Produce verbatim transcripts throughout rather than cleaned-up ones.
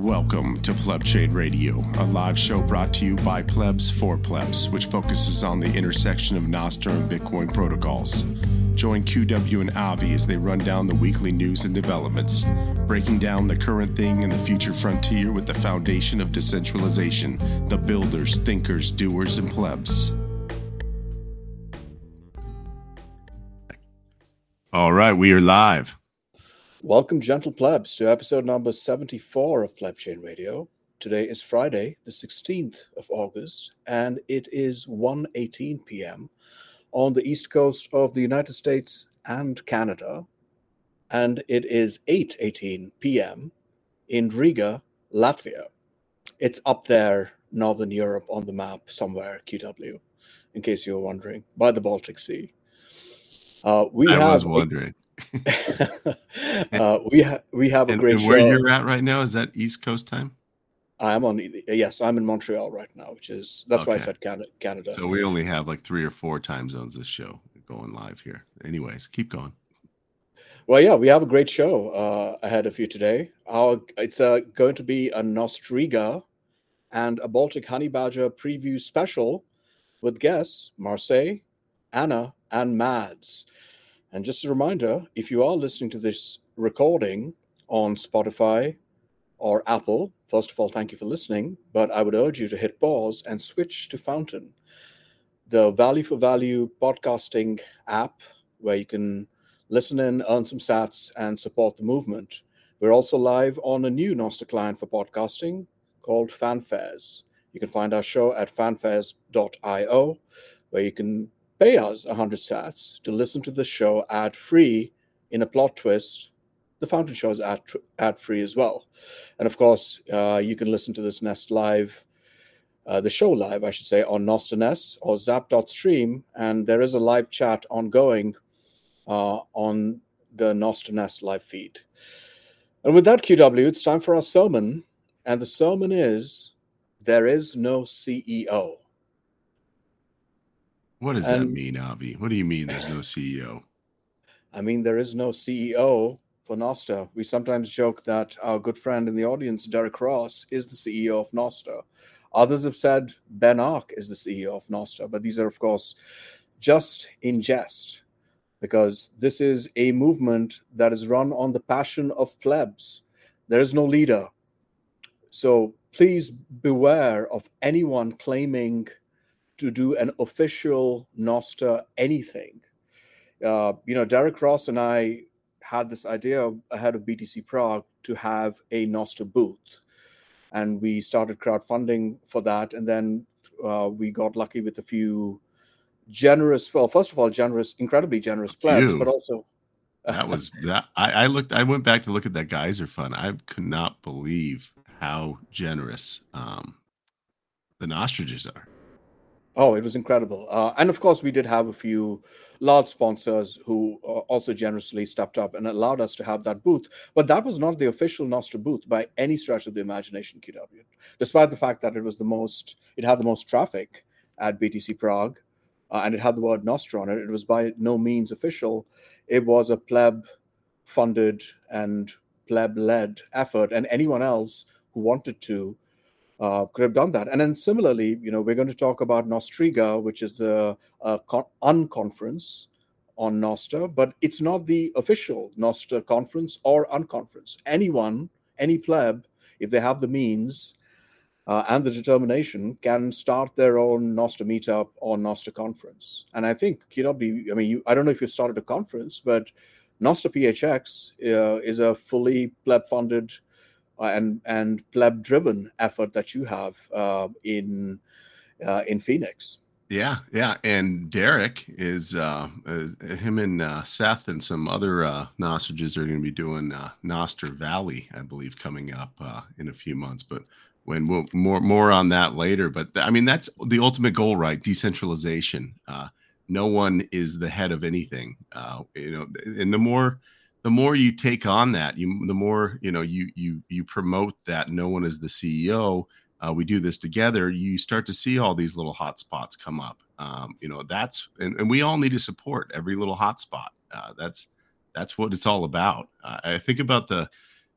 Welcome to Pleb Chain Radio, a live show brought to you by plebs for plebs, which focuses on the intersection of Nostr and Bitcoin protocols. Join Q W and Avi as they run down the weekly news and developments, breaking down the current thing and the future frontier with the foundation of decentralization, the builders, thinkers, doers, and plebs. All right, we are live. Welcome, gentle plebs, to episode number seventy-four of Pleb Chain Radio. Today is Friday, the sixteenth of August, and it is one eighteen p.m. on the east coast of the United States and Canada, and it is eight eighteen p.m. in Riga, Latvia. It's up there, Northern Europe on the map somewhere, Q W, in case you were wondering, by the Baltic Sea. Uh, we I have was wondering. uh, we ha- we have a and, great and show. Where you're at right now, is that East Coast time? I'm on. Yes, I'm in Montreal right now, which is that's okay. why I said Canada. Canada. So we only have like three or four time zones this show going live here. Anyways, keep going. Well, yeah, we have a great show uh, ahead of you today. Our, it's uh, going to be a Nostriga and a Baltic Honey Badger preview special with guests Marseille, Anna, and Mads. And just a reminder, if you are listening to this recording on Spotify or Apple, first of all, thank you for listening, but I would urge you to hit pause and switch to Fountain, the value for value podcasting app where you can listen in, earn some sats, and support the movement. We're also live on a new Nostr client for podcasting called Fanfares. You can find our show at fanfares dot io, where you can pay us one hundred sats to listen to the show ad-free. In a plot twist, the Fountain show is ad- ad-free as well. And of course, uh, you can listen to this Nest live, uh, the show live, I should say, on Nostr Nest or zap dot stream. And there is a live chat ongoing uh, on the Nostr Nest live feed. And with that, Q W, it's time for our sermon. And the sermon is, there is no C E O. What does and, that mean, Avi? What do you mean there's no C E O? I mean, there is no C E O for Nostr. We sometimes joke that our good friend in the audience, Derek Ross, is the C E O of Nostr. Others have said Ben Ark is the C E O of Nostr, but these are, of course, just in jest, because this is a movement that is run on the passion of plebs. There is no leader. So please beware of anyone claiming to do an official Nostr anything. Uh, you know, Derek Ross and I had this idea ahead of B T C Prague to have a Nostr booth. And we started crowdfunding for that. And then uh, we got lucky with a few generous, well, first of all, generous, incredibly generous plebs, but also... that was, that. I, I looked, I went back to look at that Geyser Fund. I could not believe how generous um, the Nostrages are. Oh, it was incredible. Uh, and of course, we did have a few large sponsors who uh, also generously stepped up and allowed us to have that booth. But that was not the official Nostr booth by any stretch of the imagination, Q W. Despite the fact that it was the most, it had the most traffic at B T C Prague, uh, and it had the word Nostr on it. It was by no means official. It was a pleb-funded and pleb-led effort, and anyone else who wanted to Uh, could have done that. And then similarly, you know, we're going to talk about Nostriga, which is the uh, con- unconference on Nostr, but it's not the official Nostr conference or unconference. Anyone, any pleb, if they have the means uh, and the determination, can start their own Nostr meetup or Nostr conference. And I think, you know, be, I mean, you, I don't know if you've started a conference, but Nostr P H X uh, is a fully pleb-funded Uh, and and pleb-driven effort that you have uh, in uh, in Phoenix. Yeah, yeah, and Derek is uh, uh, him and uh, Seth and some other uh, Nostrages are going to be doing uh, Nostr Valley, I believe, coming up uh, in a few months. But when we'll more more on that later. But I mean, that's the ultimate goal, right? Decentralization. Uh, no one is the head of anything. Uh, you know, and the more. The more you take on that, you the more you know you you you promote that no one is the C E O. Uh, we do this together. You start to see all these little hot spots come up. Um, you know that's and, and we all need to support every little hot spot. Uh, that's that's what it's all about. Uh, I think about the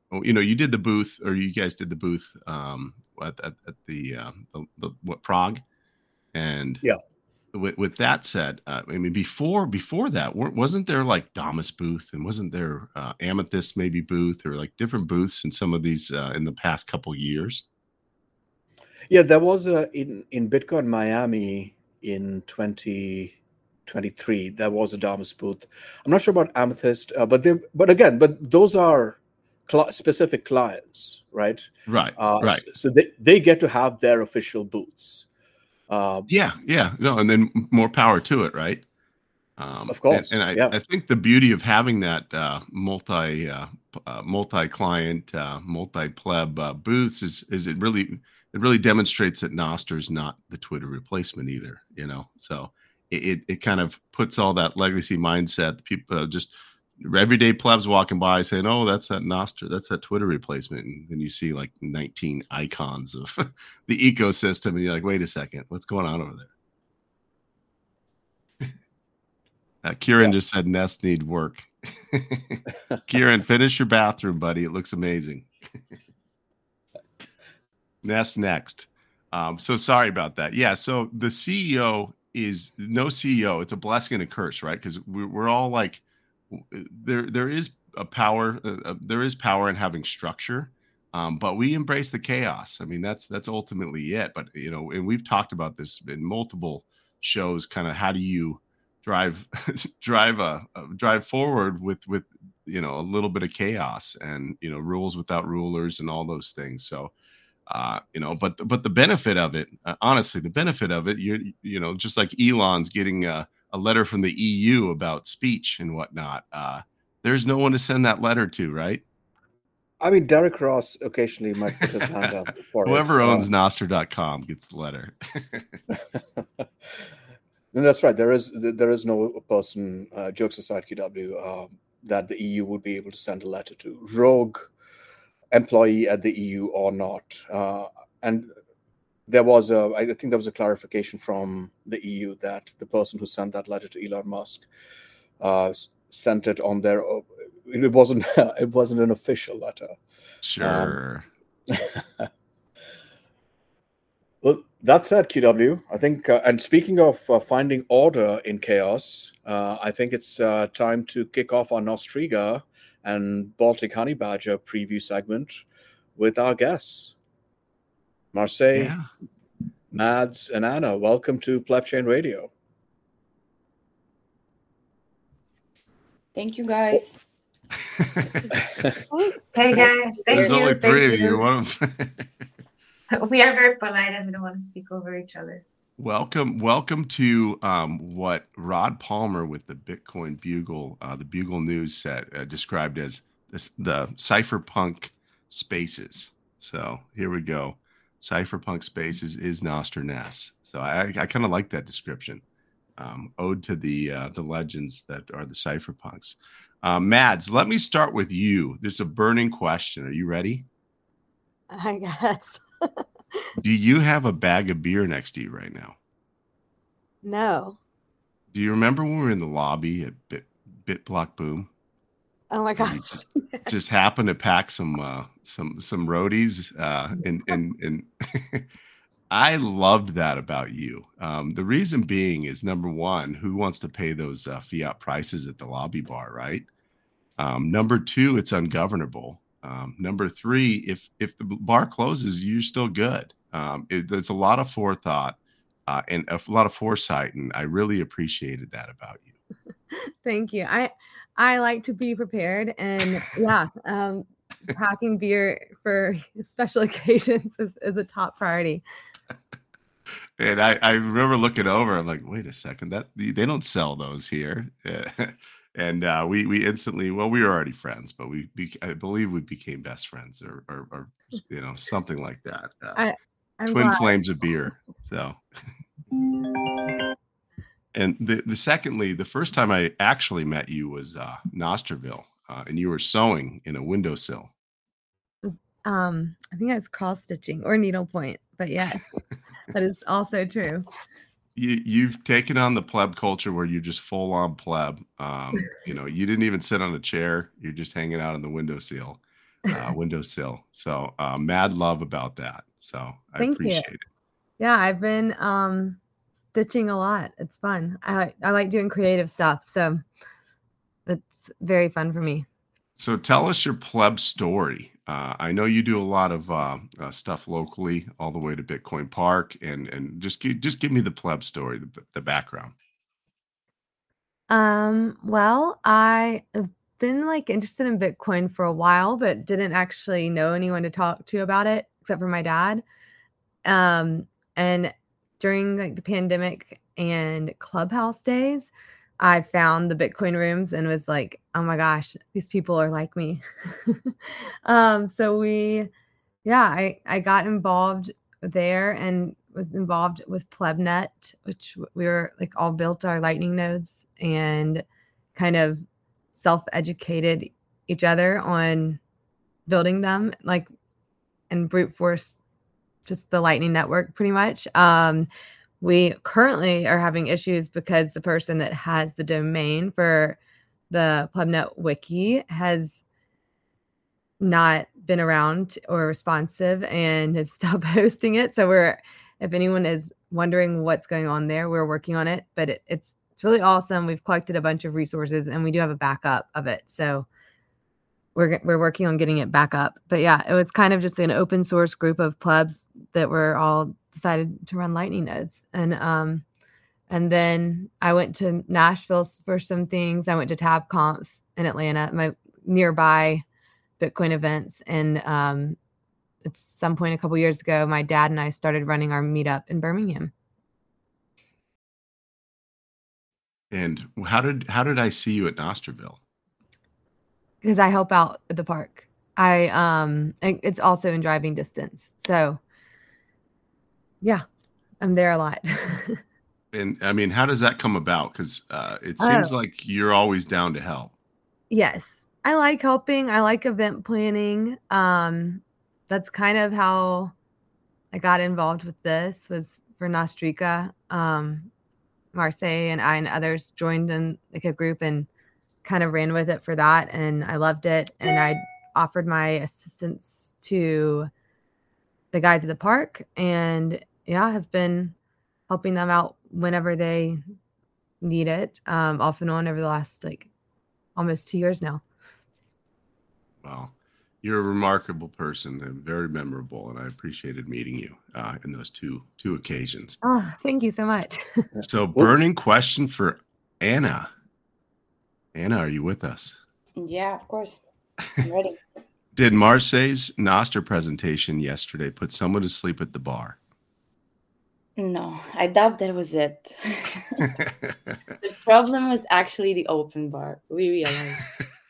oh, you know, you did the booth, or you guys did the booth um, at, at, at the, um, the, the what Prague, and yeah. With, with that said, uh, I mean, before before that, wasn't there like Damas booth, and wasn't there uh, Amethyst maybe booth, or like different booths in some of these uh, in the past couple years? Yeah, there was a in in Bitcoin Miami in twenty twenty-three. There was a Damas booth. I'm not sure about Amethyst, uh, but they but again, but those are cl- specific clients, right? Right, Uh, right. So, so they they get to have their official booths. Uh, yeah, yeah, no, and then more power to it, right? Um, of course, and, and I, yeah. I think the beauty of having that uh, multi uh, uh, multi client, uh, multi pleb uh, booths is is it really it really demonstrates that Nostr is not the Twitter replacement either. You know, so it it, it kind of puts all that legacy mindset. People uh, just everyday plebs walking by saying, "Oh, that's that Nostr, that's that Twitter replacement," and then you see like nineteen icons of the ecosystem, and you're like, "Wait a second, what's going on over there?" Uh, Kieran yeah. just said nests need work. Kieran, finish your bathroom, buddy. It looks amazing. Nest next. Um, so sorry about that. Yeah. So the C E O is no C E O. It's a blessing and a curse, right? Because we're, we're all like, there there is a power. Uh, there is power in having structure, um, but we embrace the chaos. I mean, that's that's ultimately it. But you know, and we've talked about this in multiple shows. Kind of how do you drive drive a, a drive forward with with you know a little bit of chaos and you know rules without rulers and all those things. So uh you know but but the benefit of it, uh, honestly the benefit of it, you you know just like Elon's getting a, a letter from the E U about speech and whatnot, uh there's no one to send that letter to, right? I mean, Derek Ross occasionally might put his hand up for whoever it. owns um, Nostr dot com gets the letter. And that's right. There is there is no person, uh, jokes aside, Q W, um, that the E U would be able to send a letter to, rogue employee at the E U or not. Uh, and there was a, I think there was a clarification from the E U that the person who sent that letter to Elon Musk uh, sent it on their. It wasn't. It wasn't an official letter. Sure. Um, Well, that said, Q W, I think, uh, and speaking of uh, finding order in chaos, uh, I think it's uh, time to kick off our Nostriga and Baltic Honey Badger preview segment with our guests. Marseille, yeah. Mads, and Anna, welcome to Plebchain Radio. Thank you, guys. Hey, guys. Thank There's you. only three Thank of you. you. One of We are very polite and we don't want to speak over each other. Welcome, welcome to um, what Rod Palmer with the Bitcoin Bugle, uh, the Bugle News set, uh, described as this, the cypherpunk spaces. So here we go. Cypherpunk spaces is Nostr N A S. So I, I kind of like that description. Um, ode to the uh, the legends that are the cypherpunks. Uh, Mads, let me start with you. There's a burning question. Are you ready? I guess. Do you have a bag of beer next to you right now? No. Do you remember when we were in the lobby at Bit, BitBlock Boom? Oh my gosh! Just, just happened to pack some uh, some some roadies, uh, and and and I loved that about you. Um, the reason being is, number one, who wants to pay those uh, fiat prices at the lobby bar, right? Um, number two, it's ungovernable. Um, number three, if if the bar closes, you're still good. Um, it, there's a lot of forethought uh, and a lot of foresight, and I really appreciated that about you. Thank you. I I like to be prepared, and yeah, um, packing beer for special occasions is, is a top priority. And I, I remember looking over. I'm like, wait a second, that they don't sell those here. And uh, we we instantly, well, we were already friends, but we, we I believe we became best friends, or or, or you know, something like that. Uh, I, I'm twin glad. flames of beer. So, and the the secondly, the first time I actually met you was uh, Nostrville, uh, and you were sewing in a windowsill. Um, I think that's cross stitching or needlepoint, but yeah, that is also true. You, you've taken on the pleb culture where you're just full on pleb. Um, you know, you didn't even sit on a chair. You're just hanging out in the windowsill. uh, windowsill. So uh, mad love about that. So I Thank you. appreciate it. Yeah, I've been um, stitching a lot. It's fun. I I like doing creative stuff, so it's very fun for me. So tell us your pleb story. Uh, I know you do a lot of uh, uh, stuff locally, all the way to Bitcoin Park, and and just give, just give me the pleb story, the, the background. Um, well, I have been like interested in Bitcoin for a while, but didn't actually know anyone to talk to about it except for my dad. Um, and during like the pandemic and Clubhouse days, I found the Bitcoin rooms and was like, oh my gosh, these people are like me. um, so we, yeah, I, I got involved there and was involved with PlebNet, which w- we were like all built our lightning nodes and kind of self-educated each other on building them, like and brute force just the lightning network pretty much. Um, we currently are having issues because the person that has the domain for the PlebNet wiki has not been around or responsive and has stopped hosting it. So we're, if anyone is wondering what's going on there, we're working on it, but it, it's, it's really awesome. We've collected a bunch of resources and we do have a backup of it. So we're, we're working on getting it back up. But yeah, it was kind of just an open source group of plebs that were all decided to run lightning nodes. And, um, and then I went to Nashville for some things. I went to TabConf in Atlanta, my nearby Bitcoin events. And um, at some point a couple years ago, my dad and I started running our meetup in Birmingham. And how did how did I see you at Nosterville? Because I help out at the park. I um, it- it's also in driving distance. So yeah, I'm there a lot. And I mean, how does that come about? Because uh, it Oh. seems like you're always down to help. Yes. I like helping. I like event planning. Um, that's kind of how I got involved with this was for Nostrika. Um, Marseille and I and others joined in like a group and kind of ran with it for that. And I loved it. And I offered my assistance to the guys at the park and yeah, have been helping them out whenever they need it, um, off and on over the last like almost two years now. Well, you're a remarkable person and very memorable, and I appreciated meeting you uh, in those two two occasions. Oh, thank you so much. So, burning question for Anna. Anna, are you with us? Yeah, of course. I'm ready. Did Marseille's Noster presentation yesterday put someone to sleep at the bar? No, I doubt that was it. The problem was actually the open bar. We realized.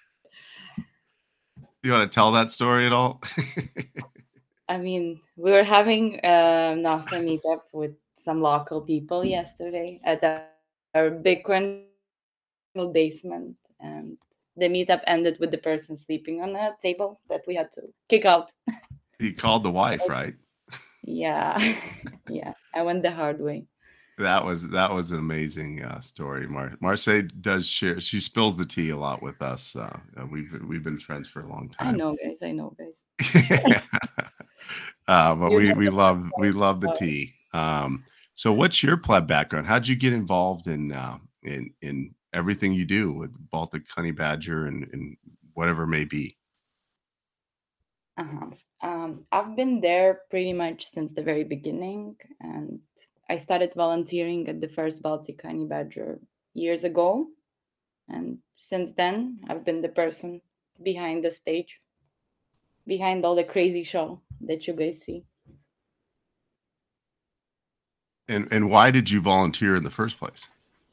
You want to tell that story at all? I mean, we were having a Noster meetup with some local people yesterday at the, our Bitcoin basement, and the meetup ended with the person sleeping on a table that we had to kick out. He called the wife, right? Yeah, yeah. I went the hard way. That was that was an amazing uh, story. Mar- Marseille does share; she spills the tea a lot with us. Uh, we've we've been friends for a long time. I know, guys. I know, guys. uh, but we we love we love the tea. Um, so, what's your pleb background? How'd you get involved in uh, in in everything you do with Baltic Honey Badger and, and whatever it may be? Uh-huh. Um, I've been there pretty much since the very beginning, and I started volunteering at the first Baltic Honey Badger years ago. And since then, I've been the person behind the stage, behind all the crazy show that you guys see. And and why did you volunteer in the first place?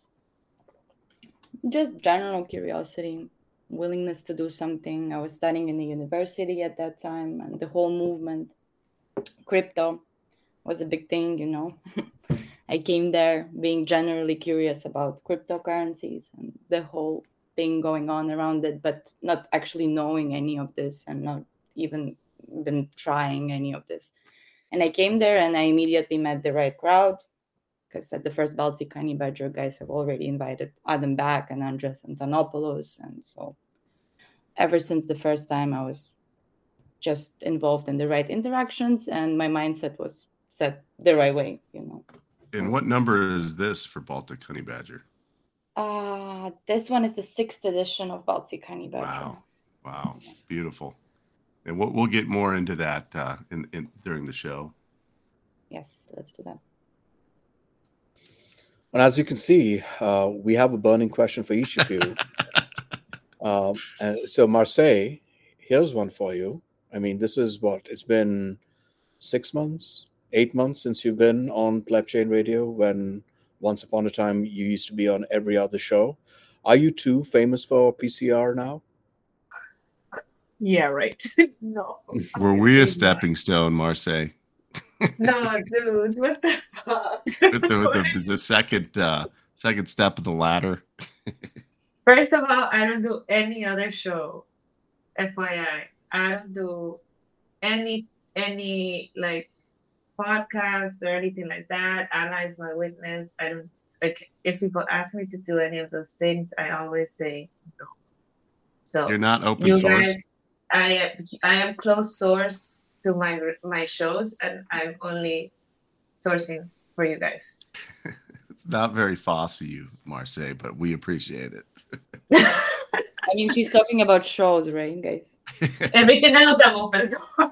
Just general curiosity, willingness to do something. I was studying in the university at that time, and the whole movement, crypto, was a big thing, you know. I came there being generally curious about cryptocurrencies and the whole thing going on around it, but not actually knowing any of this and not even been trying any of this. And I came there and I immediately met the right crowd, because at the first Baltic Honey Badger guys have already invited Adam back and Andres Antonopoulos. And so ever since the first time, I was just involved in the right interactions, and my mindset was set the right way, you know. And what number is this for Baltic Honey Badger? Uh, this one is the sixth edition of Baltic Honey Badger. Wow, wow, beautiful. And we'll, we'll get more into that uh, in, in during the show. Yes, let's do that. And as you can see, uh, we have a burning question for each of you. um, and so, Marseille, here's one for you. I mean, this is what, it's been six months, eight months since you've been on Pleb Chain Radio, when once upon a time you used to be on every other show. Are you too famous for P C R now? Yeah, right. No. Were we a stepping stone, Marseille? No, dudes, what the fuck? with the, with the, the second uh, second step of the ladder. First of all, I don't do any other show. F Y I, I don't do any any like podcast or anything like that. Analyze my witness. I don't like if people ask me to do any of those things, I always say no. So you're not open you source. Guys, I am I am closed source to my my shows, and I'm only sourcing for you guys. It's not very Fosse you, Marseille, but we appreciate it. I mean, she's talking about shows, right, guys? Everything else I'm open source.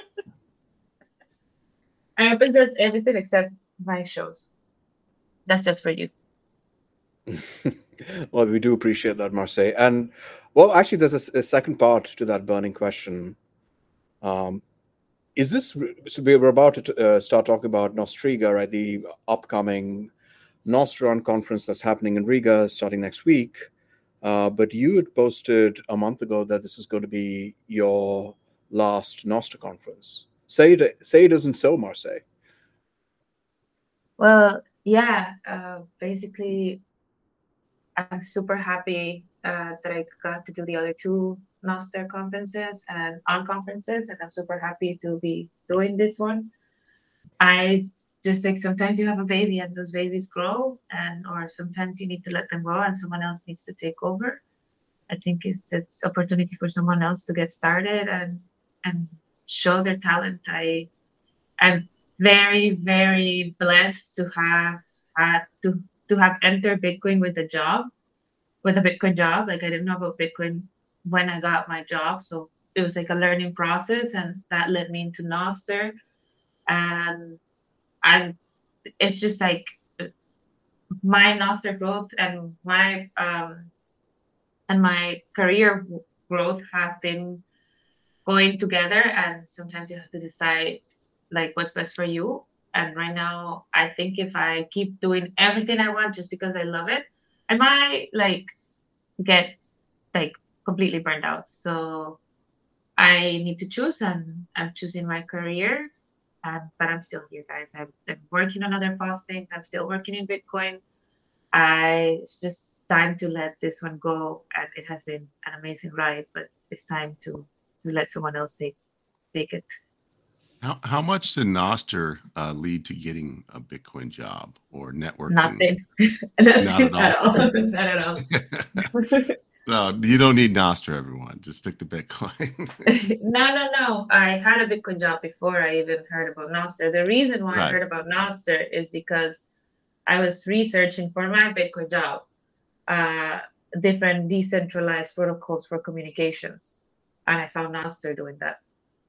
I open source everything except my shows. That's just for you. Well, we do appreciate that, Marseille. And, well, actually, there's a, a second part to that burning question. Um, is this, so we're about to uh, start talking about Nostriga, right? The upcoming Nostron conference that's happening in Riga starting next week. Uh, but you had posted a month ago that this is going to be your last Nostra conference. Say it, say it isn't so, Marseille. Well, yeah, uh, basically, I'm super happy uh, that I got to do the other two Nostra conferences and on conferences, and I'm super happy to be doing this one. I just like sometimes you have a baby and those babies grow, and or sometimes you need to let them go and someone else needs to take over. I think it's it's opportunity for someone else to get started and and show their talent. I I'm very very blessed to have had to to have entered Bitcoin with a job, with a Bitcoin job. Like I didn't know about Bitcoin when I got my job, so it was like a learning process, and that led me into Nostr. And I'm it's just like my Nostr growth and my um and my career growth have been going together, and sometimes you have to decide like what's best for you. And right now I think if I keep doing everything I want just because I love it, I might like get like completely burned out. So I need to choose, and I'm choosing my career. Um, but I'm still here, guys. I'm, I'm working on other fast things. I'm still working in Bitcoin. I it's just time to let this one go, and it has been an amazing ride. But it's time to to let someone else take take it. How how much did Nostr uh, lead to getting a Bitcoin job or networking? Nothing. Nothing Not at all. at all. Not at all. So you don't need Nostr, everyone. Just stick to Bitcoin. no, no, no. I had a Bitcoin job before I even heard about Nostr. The reason why Right. I heard about Nostr is because I was researching for my Bitcoin job uh, different decentralized protocols for communications, and I found Nostr doing that.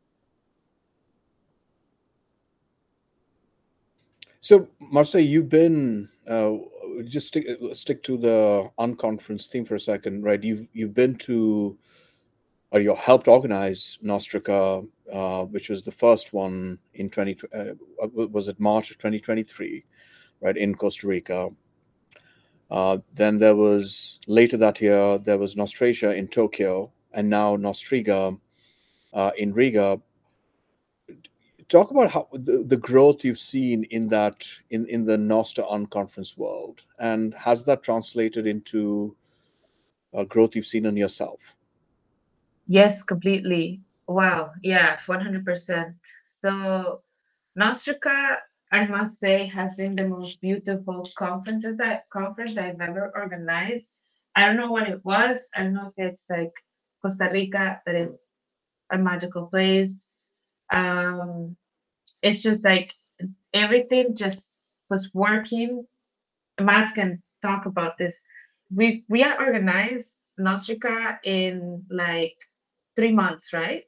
So, Marseille, you've been uh, just stick stick to the unconference theme for a second, right? You've you've been to, or you helped organize Nostrica, uh, which was the first one in twenty. Uh, was it March of twenty twenty-three, right, in Costa Rica? Uh, then there was later that year there was Nostracia in Tokyo, and now Nostriga uh, in Riga. Talk about how the, the growth you've seen in that in, in the Nostr unconference world, and has that translated into uh, growth you've seen in yourself? Yes, completely. Wow. Yeah, one hundred percent. So Nostrica, I must say, has been the most beautiful conferences that conference I've ever organized. I don't know what it was. I don't know if it's like Costa Rica that is a magical place. Um, it's just like everything just was working. Matt can talk about this. We we are organized Nostrica in like three months, right?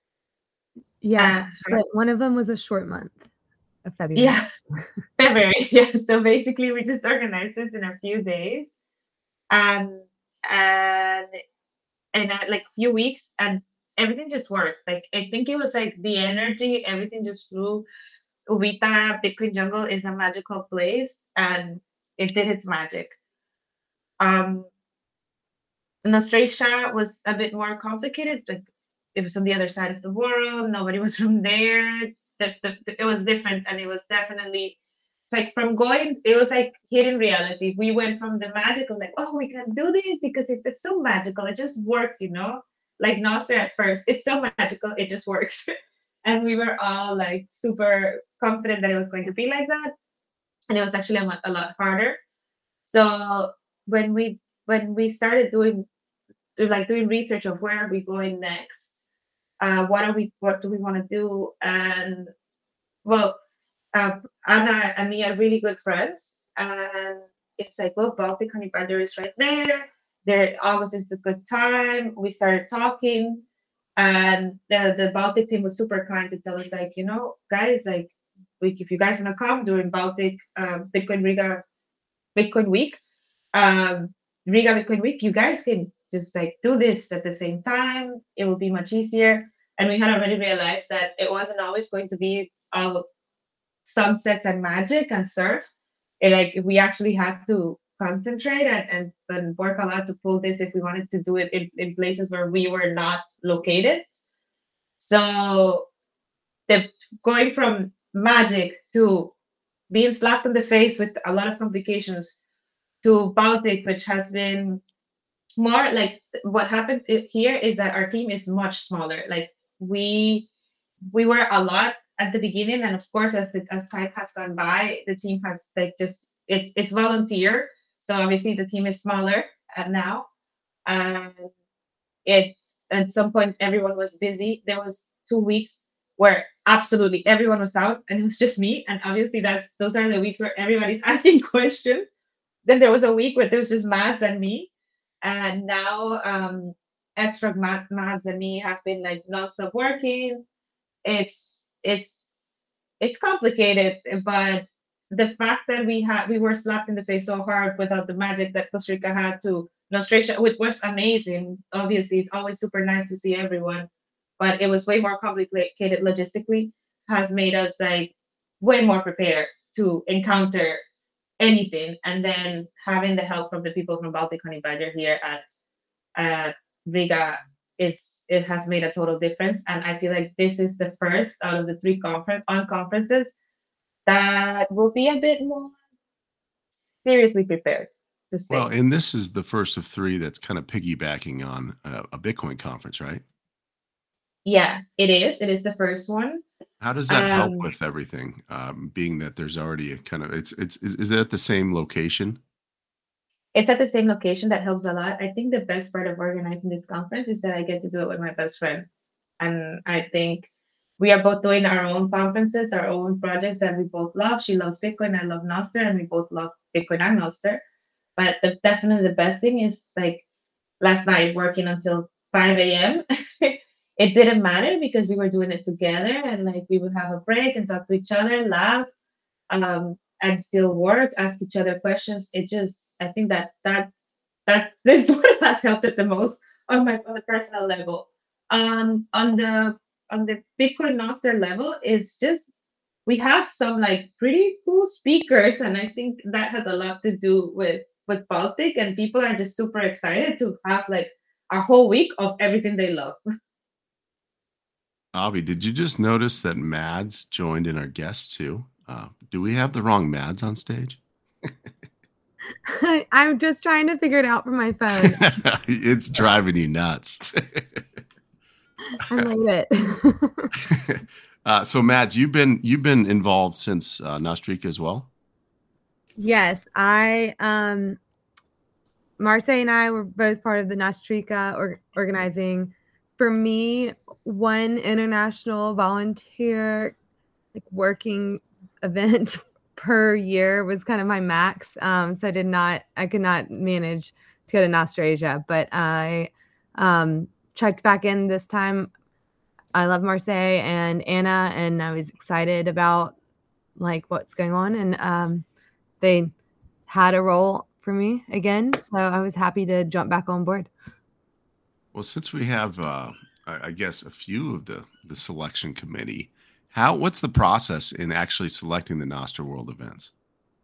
Yeah, Uh, but one of them was a short month of February. yeah, February. Yeah. So basically, we just organized this in a few days, and and in a, like few weeks, and everything just worked. Like I think it was like the energy, everything just flew. Ubita Bitcoin Jungle is a magical place, and it did its magic. Um, Nostratia was a bit more complicated. Like it was on the other side of the world. Nobody was from there. That the, it was different, and it was definitely like from going. It was like hidden reality. We went from the magical, like oh, we can do this because it's so magical. It just works, you know. Like Nostra at first, it's so magical. It just works, and we were all like super confident that it was going to be like that, and it was actually a, a lot harder. So when we when we started doing to like doing research of where are we going next, uh, what are we, what do we want to do, and well, uh, Anna and me are really good friends, and it's like, well, Baltic Honey Badger is right there. There, August is a good time. We started talking, and the the Baltic team was super kind to tell us like, you know, guys, like, we, if you guys want to come during Baltic uh, Bitcoin Riga Bitcoin Week, um, Riga Bitcoin Week, you guys can just like do this at the same time. It will be much easier. And we had already realized that it wasn't always going to be all sunsets and magic and surf. It, like we actually had to concentrate and, and, and work a lot to pull this if we wanted to do it in, in places where we were not located. So the going from magic to being slapped in the face with a lot of complications to Baltic, which has been more like what happened here is that our team is much smaller. Like we we were a lot at the beginning, and of course, as it, as time has gone by, the team has like just it's it's volunteer. So obviously, the team is smaller uh, now, and it at some points everyone was busy. There was two weeks where absolutely everyone was out, and it was just me. And obviously, that's those are the weeks where everybody's asking questions. Then there was a week where there was just Mads and me, and now um, extra Mads and me have been like non-stop working. It's it's it's complicated, but the fact that we had we were slapped in the face so hard without the magic that Costa Rica had to Nostratia, which was amazing. Obviously, it's always super nice to see everyone, but it was way more complicated logistically. Has made us like way more prepared to encounter anything, and then having the help from the people from Baltic Honey Badger here at at Riga is it has made a total difference. And I feel like this is the first out of the three conference on conferences that will be a bit more seriously prepared to say. Well, and this is the first of three that's kind of piggybacking on a, a Bitcoin conference, right? Yeah, it is. It is the first one. How does that help Um, with everything? Um, being that there's already a kind of it's it's is, is it at the same location? It's at the same location. That helps a lot. I think the best part of organizing this conference is that I get to do it with my best friend. And I think we are both doing our own conferences, our own projects that we both love. She loves Bitcoin, I love Nostr, and we both love Bitcoin and Nostr. But the, definitely the best thing is like last night working until five a.m. It didn't matter because we were doing it together, and like we would have a break and talk to each other, laugh, um, and still work, ask each other questions. It just, I think that that that this is what has helped it the most on my on the personal level. Um, on the on the Bitcoin Nostr level, it's just we have some like pretty cool speakers, and I think that has a lot to do with with Baltic, and people are just super excited to have like a whole week of everything they love. Avi, did you just notice that Mads joined in our guests too? Uh, do we have the wrong Mads on stage? I'm just trying to figure it out from my phone. It's driving you nuts. I made it. uh, so, Mads, you've been you've been involved since uh, Nostrica as well. Yes, I um, Marseille and I were both part of the Nostrica or, organizing for me, one international volunteer like working event per year was kind of my max. Um, so I did not, I could not manage to go to Nostrasia, but I um, checked back in this time. I love Marseille and Anna, and I was excited about like what's going on. And um, they had a role for me again. So I was happy to jump back on board. Well, since we have, uh, I I guess, a few of the, the selection committee, how what's the process in actually selecting the Nostr World events?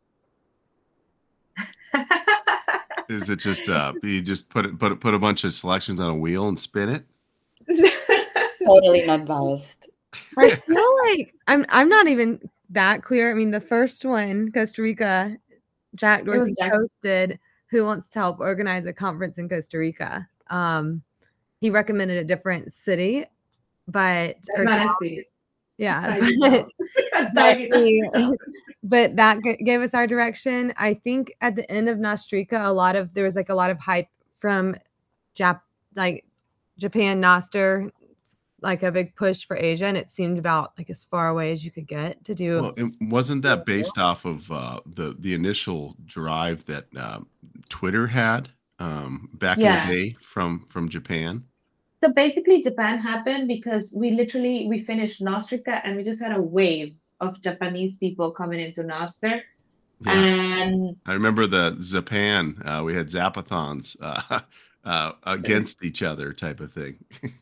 Is it just uh, you just put it, put it, put a bunch of selections on a wheel and spin it? Totally not biased. I feel like I'm I'm not even that clear. I mean, the first one, Costa Rica, Jack Dorsey Jack. posted who wants to help organize a conference in Costa Rica. Um, he recommended a different city, but That's or not town. a city. Yeah, Tiny but, town. but, Tiny town. the- but that g- gave us our direction. I think at the end of Nostrica, a lot of there was like a lot of hype from Jap like Japan Nostr, like a big push for Asia, and it seemed about like as far away as you could get to do. Well, it, wasn't that based off of uh, the the initial drive that uh, Twitter had um, back Yeah. in the day from from Japan? So basically, Japan happened because we literally we finished Nostrica and we just had a wave of Japanese people coming into Nostr, Yeah, and I remember the Zapan. Uh, we had Zapathons uh, uh, against each other, type of thing.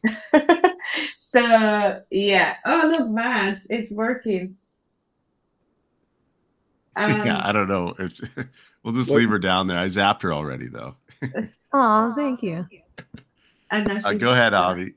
so yeah. Oh look, Mads, it's working. Um, Yeah, I don't know if we'll just What- leave her down there. I zapped her already, though. Oh, thank you. and now Uh, she- go ahead, Avi.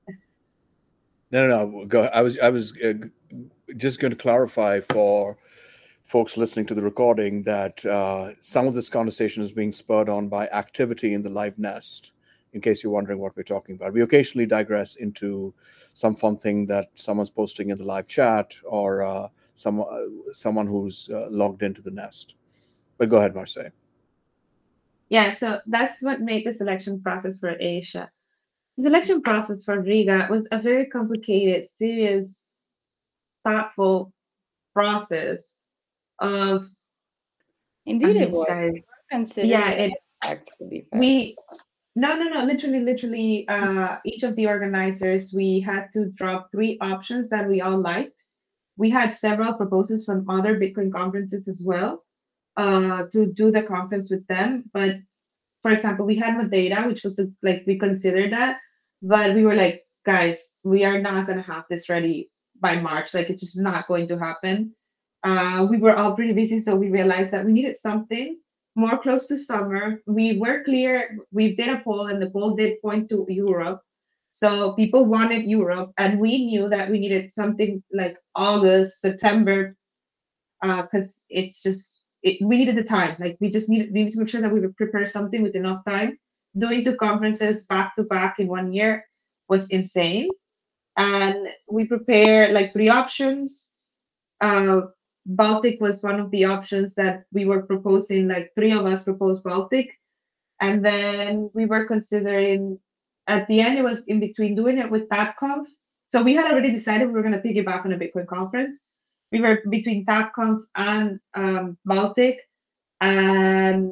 No, no, no. Go. I was, I was uh, g- just going to clarify for folks listening to the recording that uh, some of this conversation is being spurred on by activity in the live nest. In case you're wondering what we're talking about, we occasionally digress into some fun thing that someone's posting in the live chat or uh, some uh, someone who's uh, logged into the nest. But go ahead, Marseille. Yeah, so that's what made the selection process for Asia. The selection process for Riga was a very complicated, serious, thoughtful process of Indeed, I it mean, was. guys, Considered yeah, it it- fact, to be fair. we no no no literally literally uh each of the organizers we had to drop three options that we all liked. We had several proposals from other Bitcoin conferences as well uh to do the conference with them, but for example we had Madeira, which was a, like we considered that, but we were like, guys, we are not going to have this ready by March, like it's just not going to happen. Uh we were all pretty busy, so we realized that we needed something more close to summer. We were clear, we did a poll, and the poll did point to Europe. So people wanted Europe, and we knew that we needed something like August, September, because it's just, it, we needed the time. Like we just needed, we needed to make sure that we would prepare something with enough time. Doing two conferences back to back in one year was insane. And we prepared like three options. Uh, Baltic was one of the options that we were proposing, like three of us proposed Baltic. And then we were considering, at the end, it was in between doing it with TabConf. So we had already decided we were going to piggyback on a Bitcoin conference. We were between TabConf and um, Baltic. And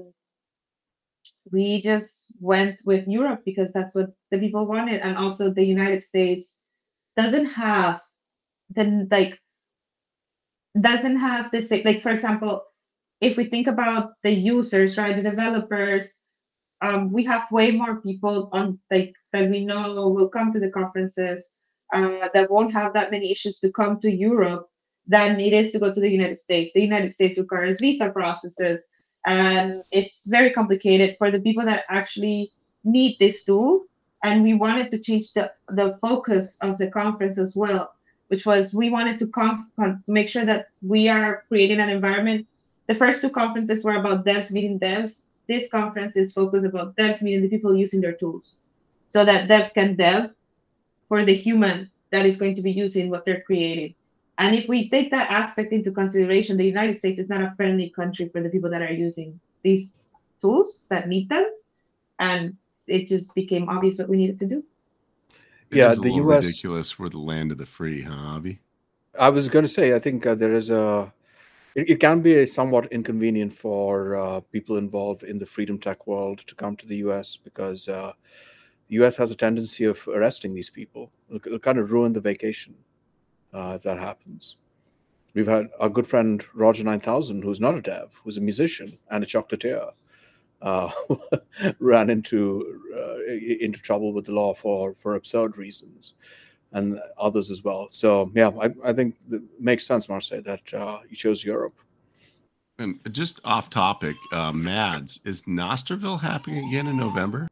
we just went with Europe because that's what the people wanted. And also the United States doesn't have the, like, doesn't have this, like, for example, if we think about the users, right, the developers, um, we have way more people on, like, that we know will come to the conferences uh, that won't have that many issues to come to Europe than it is to go to the United States. The United States requires visa processes, and it's very complicated for the people that actually need this tool. And we wanted to change the, the focus of the conference as well, which was we wanted to conf- make sure that we are creating an environment. The first two conferences were about devs meeting devs. This conference is focused about devs meeting the people using their tools, so that devs can dev for the human that is going to be using what they're creating. And if we take that aspect into consideration, the United States is not a friendly country for the people that are using these tools that need them. And it just became obvious what we needed to do. It Yeah, is a the little U S. ridiculous. We're the land of the free, huh, Avi? I was going to say, I think uh, there is a. It, it can be a somewhat inconvenient for uh, people involved in the freedom tech world to come to the U S because uh, the U S has a tendency of arresting these people. It'll, it'll kind of ruin the vacation uh, if that happens. We've had our good friend Roger nine thousand, who's not a dev, who's a musician and a chocolatier, uh, ran into uh, into trouble with the law for for absurd reasons, and others as well. So yeah, I, I think it makes sense, Marseille, that uh, you chose Europe. And just off topic, uh, Mads, is Nosterville happening again in November?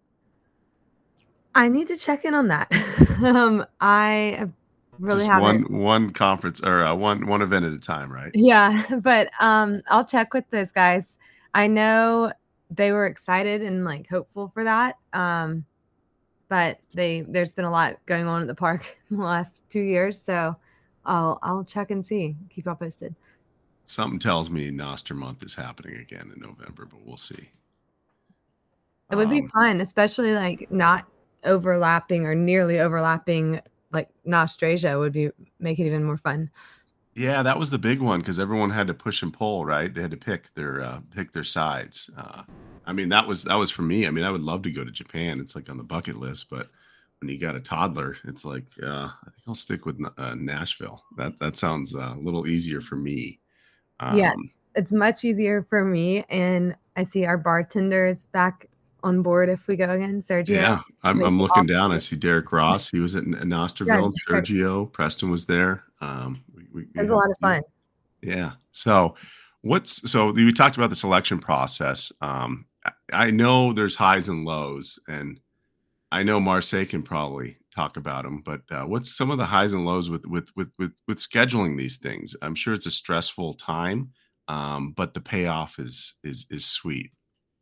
I need to check in on that. um, I have really just haven't. one one conference or uh, one one event at a time, right? Yeah, but um, I'll check with those guys. I know they were excited and like hopeful for that. Um, but they there's been a lot going on at the park in the last two years, so I'll I'll check and see. Keep y'all posted. Something tells me Noster Month is happening again in November, but we'll see. It would be Um, fun, especially like not overlapping or nearly overlapping. Like Nostrasia would be make it even more fun. Yeah, that was the big one because everyone had to push and pull, right? They had to pick their uh, pick their sides. Uh, I mean, that was that was for me. I mean, I would love to go to Japan. It's like on the bucket list, but when you got a toddler, it's like uh, I think I'll stick with uh, Nashville. That that sounds uh, a little easier for me. Um, Yeah, it's much easier for me, and I see our bartenders back on board if we go again. Sergio. Yeah, I'm, Like, I'm looking awesome. down. I see Derek Ross. He was at N- Nosterville. Yeah, Derek. Sergio Preston was there. Um, we, we, It was a lot of fun. Yeah. So, what's so we talked about the selection process. Um, I, I know there's highs and lows, and I know Marseille can probably talk about them. But uh, what's some of the highs and lows with with with with with scheduling these things? I'm sure it's a stressful time, um, but the payoff is is is sweet.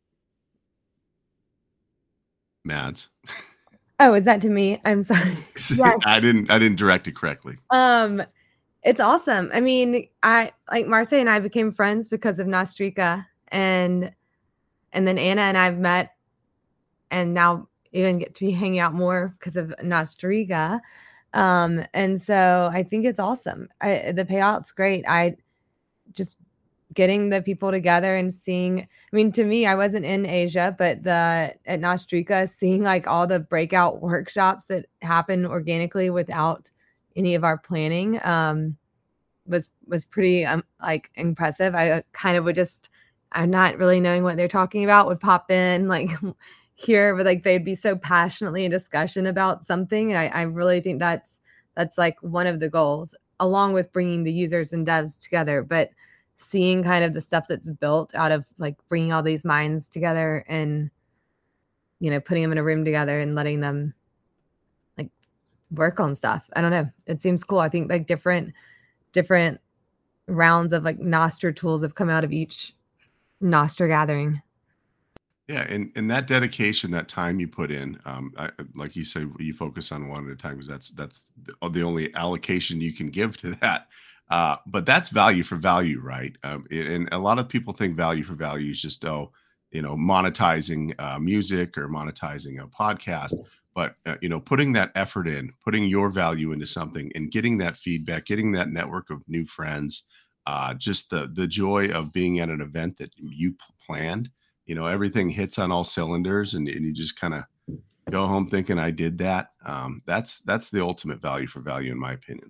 Mads. Oh, is that to me? I'm sorry. Yes. I didn't I didn't direct it correctly. Um, it's awesome. I mean, I like Marseille and I became friends because of Nostrica, and and then Anna and I've met, and now even get to be hanging out more because of Nostrica. Um, and so I think it's awesome. I, the payout's great. I just getting the people together and seeing, I mean, to me, I wasn't in Asia, but the at Nostrica, seeing like all the breakout workshops that happen organically without any of our planning um, was was pretty um, like impressive. I kind of would just, I'm not really knowing what they're talking about, would pop in like here, but like they'd be so passionately in discussion about something. And I, I really think that's that's like one of the goals, along with bringing the users and devs together. But seeing kind of the stuff that's built out of like bringing all these minds together and, you know, putting them in a room together and letting them like work on stuff. I don't know. It seems cool. I think like different, different rounds of like Nostr tools have come out of each Nostr gathering. Yeah, and, and that dedication, that time you put in, um, I, like you say, you focus on one at a time because that's that's the, the only allocation you can give to that. Uh, but that's value for value, right? Um, and a lot of people think value for value is just, oh, you know, monetizing uh, music or monetizing a podcast. But, uh, you know, putting that effort in, putting your value into something and getting that feedback, getting that network of new friends, uh, just the the joy of being at an event that you planned, you know, everything hits on all cylinders and, and you just kind of go home thinking I did that. Um, that's that's the ultimate value for value, in my opinion.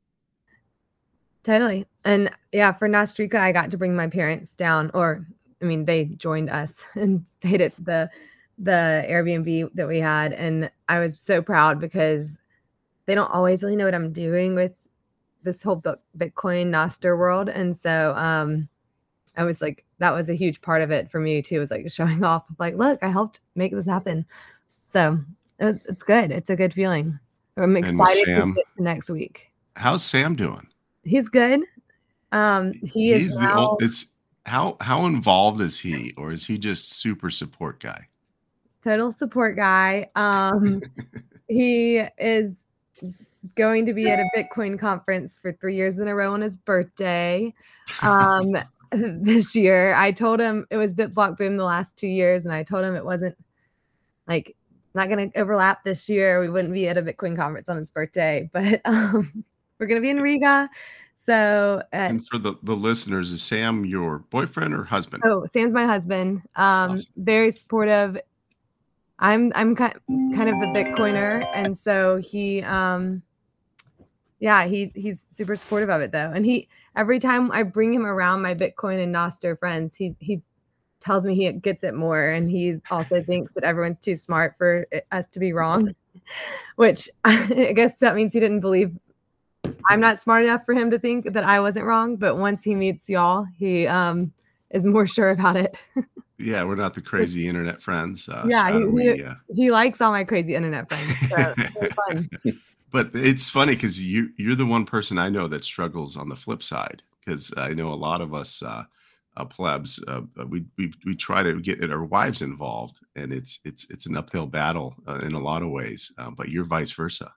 Totally. And yeah, for Nostrica, I got to bring my parents down, or I mean, they joined us and stayed at the the Airbnb that we had. And I was so proud because they don't always really know what I'm doing with this whole Bitcoin Nostr world. And so um, I was like, that was a huge part of it for me too, was like showing off like, look, I helped make this happen. So it's, it's good. It's a good feeling. I'm excited Sam, to get to next week. How's Sam doing? He's good. Um, he He's is the now, old, it's how how involved is he, or is he just super support guy? total support guy. Um, he is going to be at a Bitcoin conference for three years in a row on his birthday. Um, this year, I told him it was BitBlock Boom the last two years, and I told him it wasn't like not going to overlap this year. We wouldn't be at a Bitcoin conference on his birthday, but um, we're going to be in Riga. So, uh, and for the, the listeners, is Sam your boyfriend or husband? Oh, Sam's my husband. Um, Awesome. Very supportive. I'm I'm kind kind of the Bitcoiner, and so he, um, yeah, he he's super supportive of it though. And he every time I bring him around my Bitcoin and Nostr friends, he he tells me he gets it more, and he also thinks that everyone's too smart for it, us to be wrong, which I guess that means he didn't believe. I'm not smart enough for him to think that I wasn't wrong, but once he meets y'all, he um, is more sure about it. Yeah, we're not the crazy internet friends. Uh, yeah, he, we, he, uh... he likes all my crazy internet friends. So it's really fun. But it's funny because you you're the one person I know that struggles on the flip side, because I know a lot of us uh, uh, plebs uh, we, we we try to get our wives involved, and it's it's it's an uphill battle uh, in a lot of ways. Uh, but you're vice versa.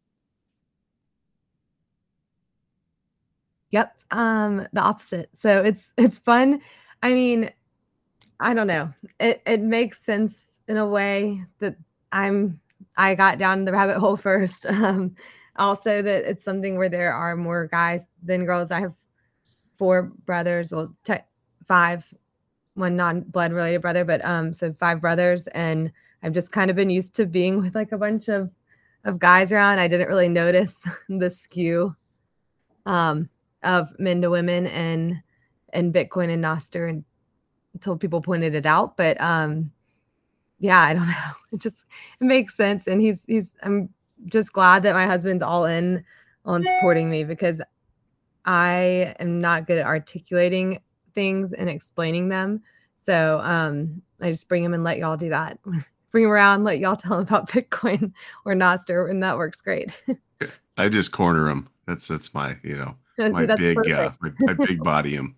Yep, um, the opposite. So it's it's fun. I mean, I don't know. It it makes sense in a way that I'm I got down the rabbit hole first. Um, also that it's something where there are more guys than girls. I have four brothers, well, te- five, one non-blood related brother, but um, so five brothers, and I've just kind of been used to being with like a bunch of of guys around. I didn't really notice the skew. Um. of men to women and and Bitcoin and Nostr and until people pointed it out. But um yeah, I don't know. It just it makes sense. And he's he's I'm just glad that my husband's all in on supporting me, because I am not good at articulating things and explaining them. So um I just bring him and let y'all do that. Bring him around, let y'all tell him about Bitcoin or Nostr, and that works great. I just corner him. That's that's my, you know, my That's big uh, perfect. my, my big body him.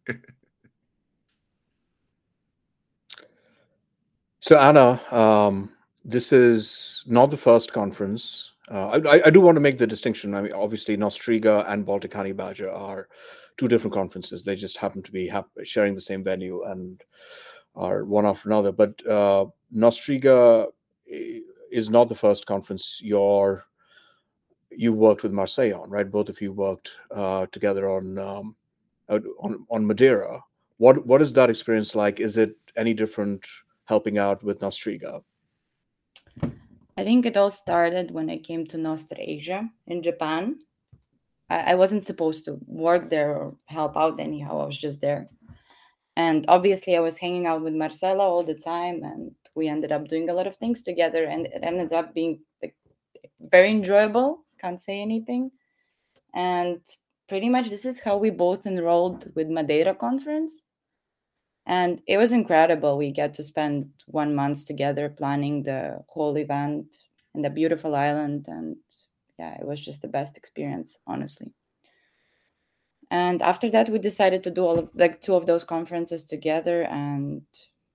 So Anna, um, this is not the first conference. Uh, I, I do want to make the distinction. I mean, obviously, Nostriga and Baltic Honey Badger are two different conferences. They just happen to be hap- sharing the same venue and are one after another. But uh, Nostriga is not the first conference you're you worked with Marseille on, right? Both of you worked uh, together on, um, on on Madeira. What what is that experience like? Is it any different helping out with Nostriga? I think it all started when I came to Nostrasia in Japan. I, I wasn't supposed to work there or help out anyhow. I was just there. And obviously I was hanging out with Marcela all the time, and we ended up doing a lot of things together, and it ended up being like, very enjoyable. Can't say anything. And pretty much this is how we both enrolled with Madeira conference. And it was incredible. We get to spend one month together planning the whole event in the beautiful island. And yeah, it was just the best experience, honestly. And after that, we decided to do all of like two of those conferences together, and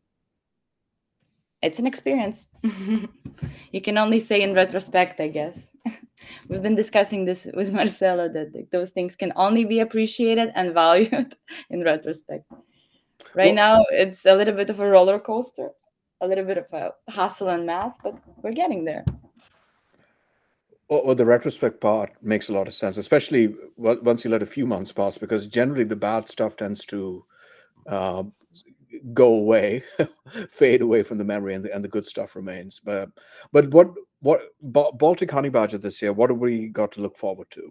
it's an experience. You can only say in retrospect, I guess. We've been discussing this with Marcelo, that like, those things can only be appreciated and valued in retrospect. Right now, it's a little bit of a roller coaster, a little bit of a hustle and mass, but we're getting there. Well, the retrospect part makes a lot of sense, especially once you let a few months pass, because generally the bad stuff tends to uh, go away, fade away from the memory, and the, and the good stuff remains. But but what what Baltic Honey Badger this year? What have we got to look forward to?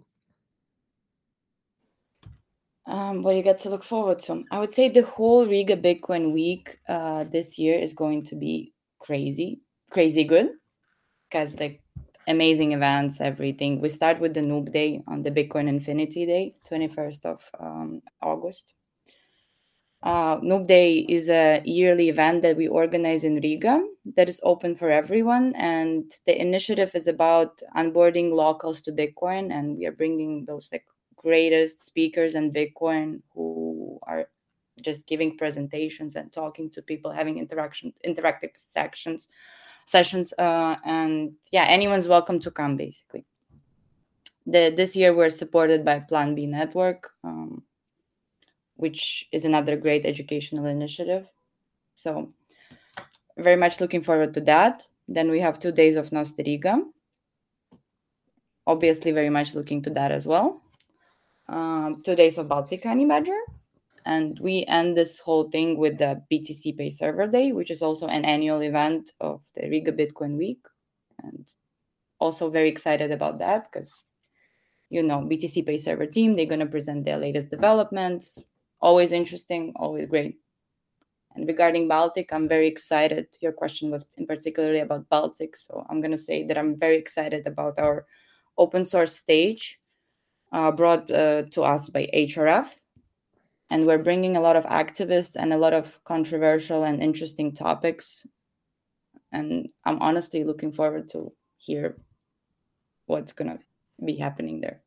Um, what you get to look forward to? I would say the whole Riga Bitcoin week uh, this year is going to be crazy, crazy good, because like amazing events, everything. We start with the Noob Day on the Bitcoin Infinity Day, twenty-first of um, August. Uh, Noob Day is a yearly event that we organize in Riga that is open for everyone. And the initiative is about onboarding locals to Bitcoin. And we are bringing those like greatest speakers in Bitcoin who are just giving presentations and talking to people, having interaction, interactive sections, sessions. Uh, and yeah, anyone's welcome to come, basically. The, this year, we're supported by Plan B Network, um, which is another great educational initiative. So very much looking forward to that. Then we have two days of Nostra Riga. Obviously, very much looking to that as well. Um, two days of Baltic Honey Badger. And we end this whole thing with the B T C Pay Server Day, which is also an annual event of the Riga Bitcoin Week. And also very excited about that because, you know, B T C Pay Server team, they're going to present their latest developments. Always interesting, always great. And regarding Baltic, I'm very excited. Your question was in particularly about Baltic. So I'm going to say that I'm very excited about our open source stage uh, brought uh, to us by H R F. And we're bringing a lot of activists and a lot of controversial and interesting topics. And I'm honestly looking forward to hear what's going to be happening there.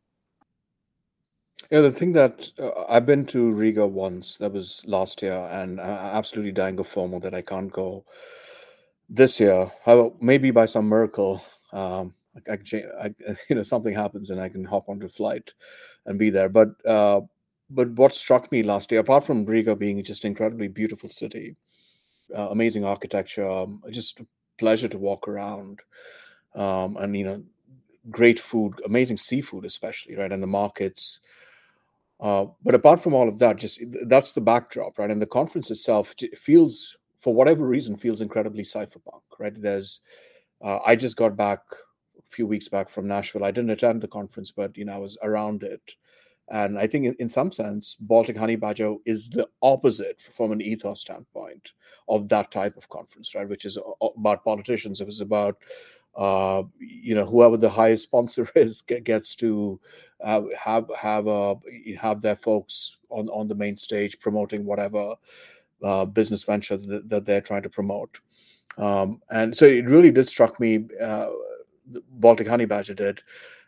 Yeah, the thing that uh, I've been to Riga once, that was last year, and I'm absolutely dying of FOMO that I can't go this year. However, maybe by some miracle, um, I, I, can change, I, you know, something happens and I can hop onto a flight and be there. But uh, but what struck me last year, apart from Riga being just an incredibly beautiful city, uh, amazing architecture, um, just a pleasure to walk around, um, and you know, great food, amazing seafood, especially, right, and the markets. Uh, but apart from all of that, just that's the backdrop, right? And the conference itself feels, for whatever reason, feels incredibly cypherpunk, right? There's, uh, I just got back a few weeks back from Nashville. I didn't attend the conference, but you know, I was around it, and I think in, in some sense, Baltic Honey Badger is the opposite from an ethos standpoint of that type of conference, right? Which is about politicians. It was about Uh, you know, whoever the highest sponsor is gets to uh, have have uh, have their folks on, on the main stage promoting whatever uh, business venture that, that they're trying to promote. Um, and so it really did struck me, uh, Baltic Honey Badger did,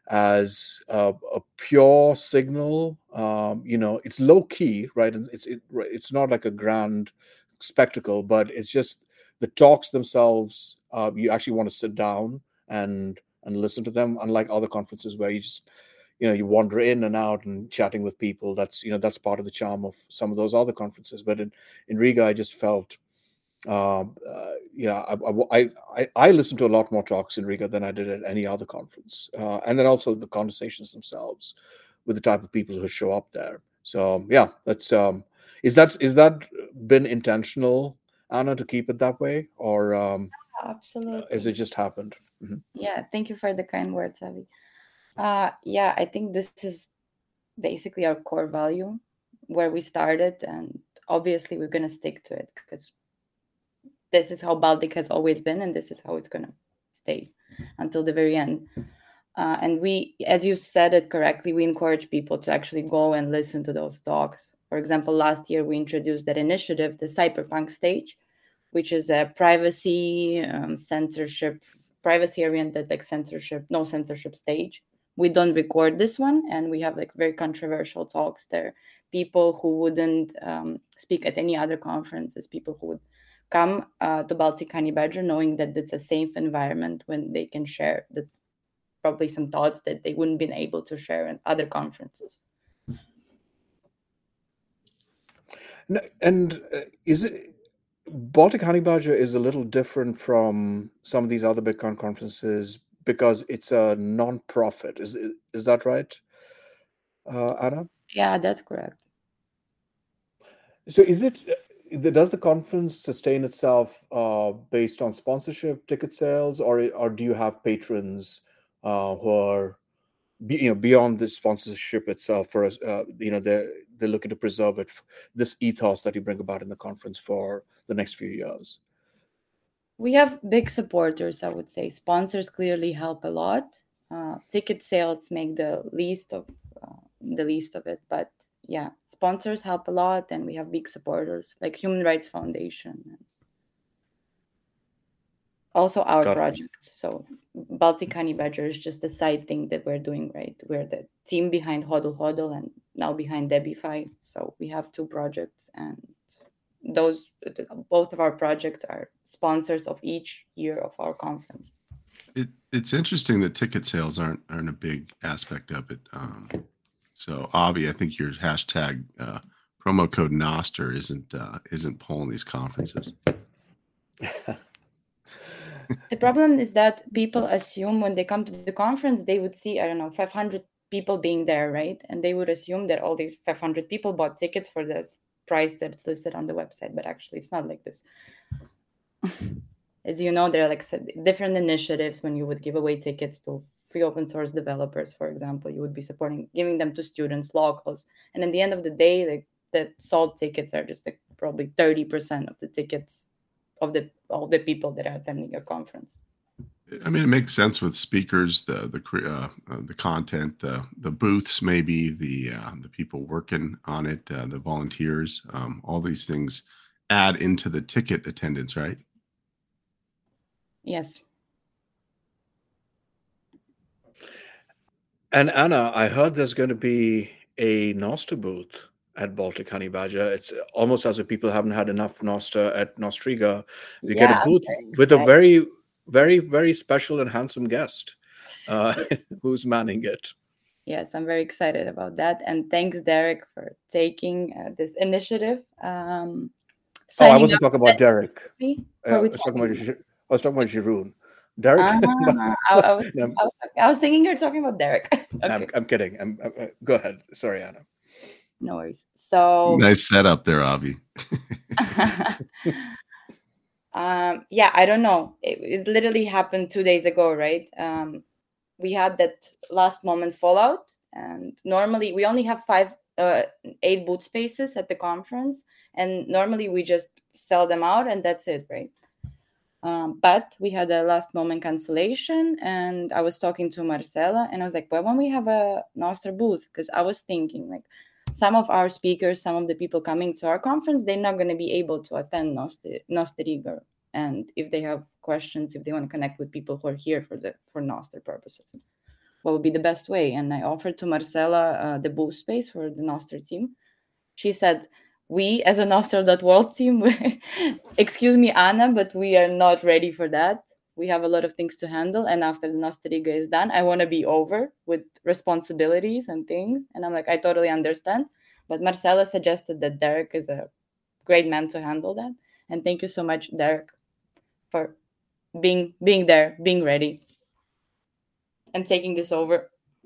as a, a pure signal. Um, you know, it's low key, right? It's it, it's not like a grand spectacle, but it's just the talks themselves. Uh, you actually want to sit down and and listen to them, unlike other conferences where you just, you know, you wander in and out and chatting with people. That's, you know, that's part of the charm of some of those other conferences. But in, in Riga, I just felt, um, uh, yeah, I, I, I, I listened to a lot more talks in Riga than I did at any other conference. Uh, and then also the conversations themselves with the type of people who show up there. So yeah, that's, um, is that, is that been intentional, Anna, to keep it that way, or um, absolutely, has it just happened? Mm-hmm. Yeah, thank you for the kind words, Avi. Uh, yeah, I think this is basically our core value, where we started, and obviously we're going to stick to it because this is how Baltic has always been, and this is how it's going to stay until the very end. Uh, and we, as you said it correctly, we encourage people to actually go and listen to those talks. For example, last year we introduced that initiative, the Cypherpunk Stage, which is a privacy, um, censorship, privacy-oriented, like censorship, no censorship stage. We don't record this one, and we have like very controversial talks there. People who wouldn't um, speak at any other conferences, people who would come uh, to Baltic Honey Badger knowing that it's a safe environment when they can share the, probably some thoughts that they wouldn't been able to share at other conferences. And uh, is it, Baltic Honey Badger is a little different from some of these other Bitcoin conferences because it's a non-profit. Is is that right, uh, Anna? Yeah, that's correct. So is it, does the conference sustain itself uh, based on sponsorship, ticket sales, or or do you have patrons uh, who are, you know, beyond the sponsorship itself? For us, uh, you know, they're they're looking to preserve it, this ethos that you bring about in the conference for the next few years. We have big supporters, I would say. Sponsors clearly help a lot. Uh, ticket sales make the least of uh, the least of it, but yeah, sponsors help a lot, and we have big supporters like Human Rights Foundation. Also our Got it. project. So Baltic Honey Badger is just a side thing that we're doing, right? We're the team behind Hodl Hodl and now behind Debify. So we have two projects, and those both of our projects are sponsors of each year of our conference. It, it's interesting that ticket sales aren't aren't a big aspect of it. Um, so Avi, I think your hashtag uh, promo code Noster isn't uh, isn't pulling these conferences. The problem is that people assume when they come to the conference, they would see, I don't know, five hundred people being there, right? And they would assume that all these five hundred people bought tickets for this price that's listed on the website, but actually it's not like this. As you know, there are like different initiatives when you would give away tickets to free open source developers, for example. You would be supporting, giving them to students, locals. And at the end of the day, like the sold tickets are just like probably thirty percent of the tickets of the all the people that are attending your conference. I mean, it makes sense with speakers, the the uh, uh, the content, the the booths, maybe the uh, the people working on it, uh, the volunteers, um, all these things add into the ticket attendance, right? Yes. And Anna, I heard there's going to be a Nostr booth at Baltic Honey Badger. It's almost as if people haven't had enough Nostr at Nostriga. You Yeah, get a booth with a very, very, very special and handsome guest uh, who's manning it. Yes, I'm very excited about that. And thanks, Derek, for taking uh, this initiative. Um, oh, I wasn't talking about Derek. Uh, I, was talking about, I was talking about Jeroen. Derek? Uh, I, I, was, I, was, I was thinking you're talking about Derek. Okay. I'm, I'm kidding. I'm, uh, go ahead. Sorry, Anna. No worries. So nice setup there, Avi. um, yeah, I don't know. It, it literally happened two days ago, right? Um, we had that last moment fallout, and normally we only have five, uh, eight booth spaces at the conference, and normally we just sell them out, and that's it, right? Um, but we had a last moment cancellation, and I was talking to Marcela, and I was like, why don't we have a Nostr booth? Because I was thinking, like, some of our speakers, some of the people coming to our conference, they're not going to be able to attend Nostriga. And if they have questions, if they want to connect with people who are here for the for Nostr purposes, what would be the best way? And I offered to Marcela uh, the booth space for the Nostr team. She said, we as a Nostr dot world team, excuse me, Anna, but we are not ready for that. We have a lot of things to handle. And after the Nostriga is done, I want to be over with responsibilities and things. And I'm like, I totally understand. But Marcela suggested that Derek is a great man to handle that. And thank you so much, Derek, for being being there, being ready, and taking this over.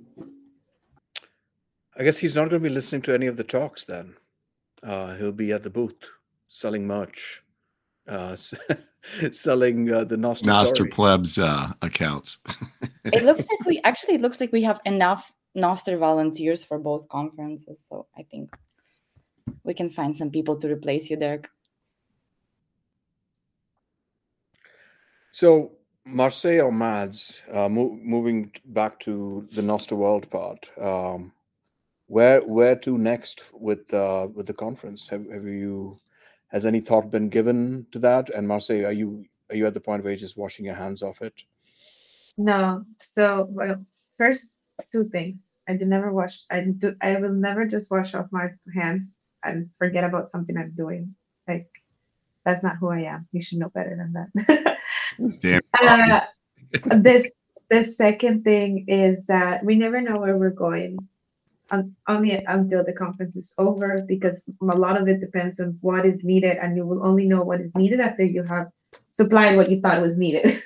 I guess he's not going to be listening to any of the talks then. Uh, he'll be at the booth selling merch, uh, selling uh, the Nostr Nostr plebs uh, accounts. It looks like we actually it looks like we have enough Nostr volunteers for both conferences, so I think we can find some people to replace you, Derek. So, Marseille or Mads, uh, mo- moving back to the Nostr World part. Um, Where where to next with uh, with the conference? Have have you has any thought been given to that? And Marseille, are you are you at the point where you're just washing your hands off it? No. So well, first two things. I do never wash. I do. I will never just wash off my hands and forget about something I'm doing. Like that's not who I am. You should know better than that. Damn. uh, this the second thing is that we never know where we're going. Um, only until the conference is over, because a lot of it depends on what is needed, and you will only know what is needed after you have supplied what you thought was needed.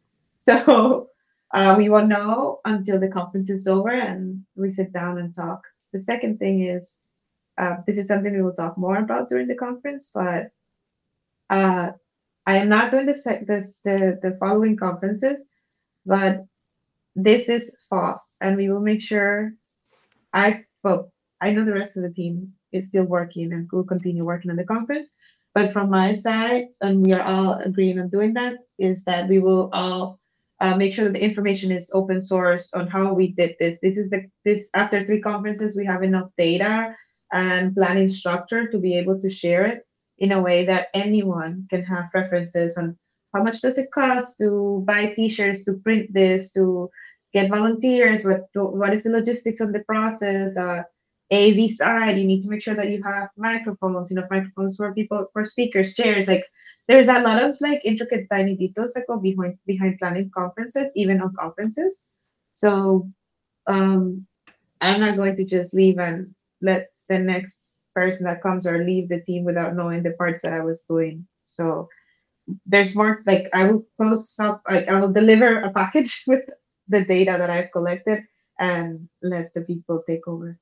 So uh, we won't know until the conference is over and we sit down and talk. The second thing is, uh, this is something we will talk more about during the conference, but uh, I am not doing this, this the, the following conferences, but this is F O S, and we will make sure I well, I know the rest of the team is still working and will continue working on the conference. But from my side, and we are all agreeing on doing that, is that we will all uh, make sure that the information is open source on how we did this. This is the this after three conferences, we have enough data and planning structure to be able to share it in a way that anyone can have references on how much does it cost to buy T-shirts, to print this, to get volunteers, what what is the logistics of the process, uh, A V side, you need to make sure that you have microphones, enough microphones for people, for speakers, chairs, like there's a lot of like intricate tiny details that go behind behind planning conferences, even on conferences. So um, I'm not going to just leave and let the next person that comes or leave the team without knowing the parts that I was doing. So there's more, like I will close up, like I will deliver a package with the data that I've collected and let the people take over.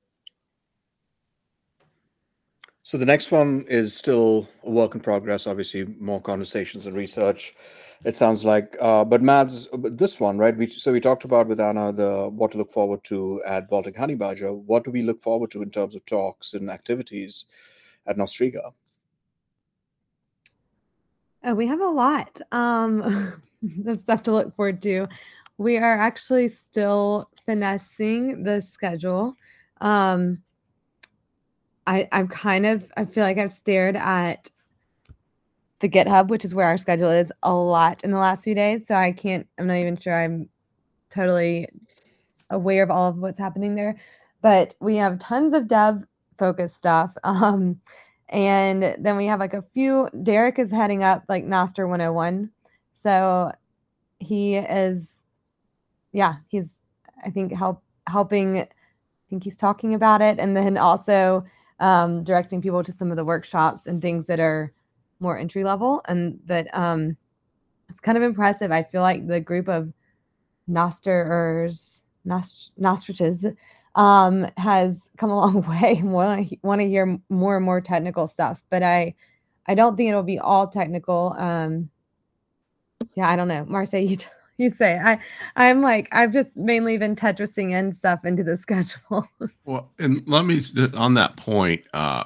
So the next one is still a work in progress, obviously more conversations and research, it sounds like. Uh, but Mads, this one, right? We, so we talked about with Anna the what to look forward to at Baltic Honey Badger. What do we look forward to in terms of talks and activities at Nostriga? Oh, we have a lot um, of stuff to look forward to. We are actually still finessing the schedule. Um, I, I'm kind of, I feel like I've stared at the GitHub, which is where our schedule is, a lot in the last few days. So I can't, I'm not even sure I'm totally aware of all of what's happening there. But we have tons of dev focused stuff. Um, and then we have like a few, Derek is heading up like Nostr one oh one. So he is, yeah, he's, I think, help helping, I think he's talking about it. And then also, Um, directing people to some of the workshops and things that are more entry level. And but um, it's kind of impressive. I feel like the group of Nosterers, Nost- Nostriches um, has come a long way. Want to want to hear more and more technical stuff, but I I don't think it'll be all technical. Um, yeah, I don't know. Marseille, you. T- You say I, I'm like I've just mainly been Tetrising in stuff into the schedule. Well, and let me on that point. Uh,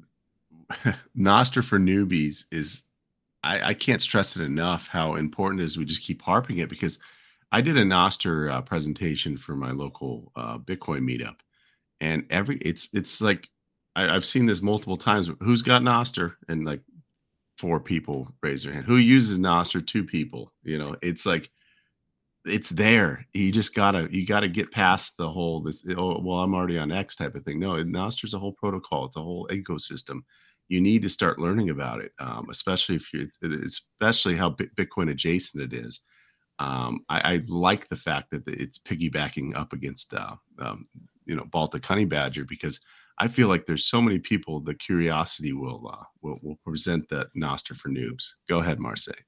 Nostr for newbies is, I, I can't stress it enough how important it is. We just keep harping it because I did a Nostr uh, presentation for my local uh, Bitcoin meetup, and every it's it's like I, I've seen this multiple times. Who's got Nostr? And like four people raise their hand. Who uses Nostr? Two people. You know, it's like. It's there. You just gotta you gotta get past the whole this. Oh, well, I'm already on X type of thing. No, Nostr's a whole protocol. It's a whole ecosystem. You need to start learning about it, um, especially if you, especially how Bitcoin adjacent it is. Um, I, I like the fact that it's piggybacking up against, uh, um, you know, Baltic Honey Badger, because I feel like there's so many people. The curiosity will uh, will will present that Nostr for noobs. Go ahead, Marseille.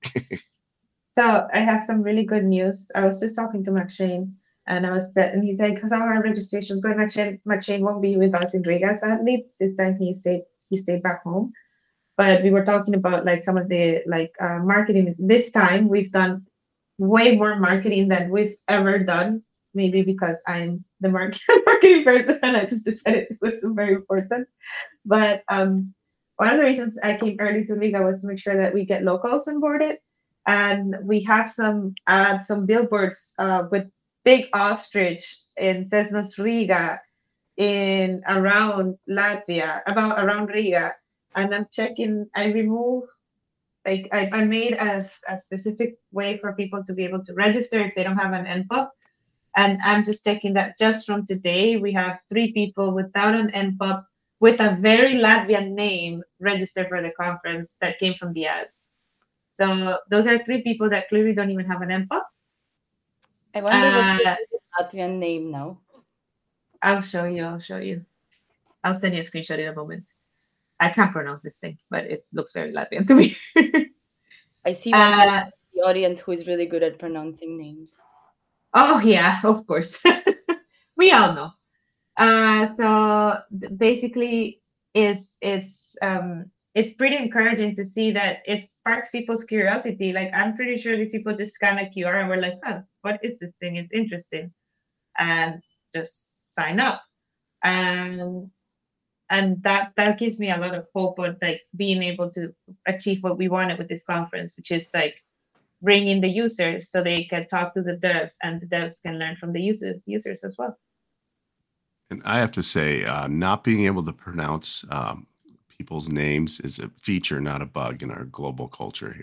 So I have some really good news. I was just talking to McShane, and I was that, and he said because our registration is going, McShane, McShane won't be with us in Riga sadly. This time he stayed he stayed back home. But we were talking about like some of the like uh, marketing. This time we've done way more marketing than we've ever done. Maybe because I'm the market, marketing person, and I just decided it was very important. But um, one of the reasons I came early to Riga was to make sure that we get locals onboarded. And we have some uh, some billboards uh, with big ostrich in Cessnos Riga, in around Latvia, about around Riga. And I'm checking. I remove, like I, I made a, a specific way for people to be able to register if they don't have an N P O P. And I'm just checking that just from today, we have three people without an N P O P with a very Latvian name registered for the conference that came from the ads. So those are three people that clearly don't even have an N P O P. I wonder Uh, what's the Latvian name now. I'll show you. I'll show you. I'll send you a screenshot in a moment. I can't pronounce this thing, but it looks very Latvian to me. I see one Uh, in the audience who is really good at pronouncing names. Oh yeah, of course. We all know. Uh, so basically, it's it's um, it's pretty encouraging to see that it sparks people's curiosity. Like I'm pretty sure these people just scan a Q R and we're like, oh, what is this thing? It's interesting, and just sign up. And and that that gives me a lot of hope of like being able to achieve what we wanted with this conference, which is like bring in the users so they can talk to the devs and the devs can learn from the users users as well. And I have to say, uh, not being able to pronounce um, people's names is a feature, not a bug in our global culture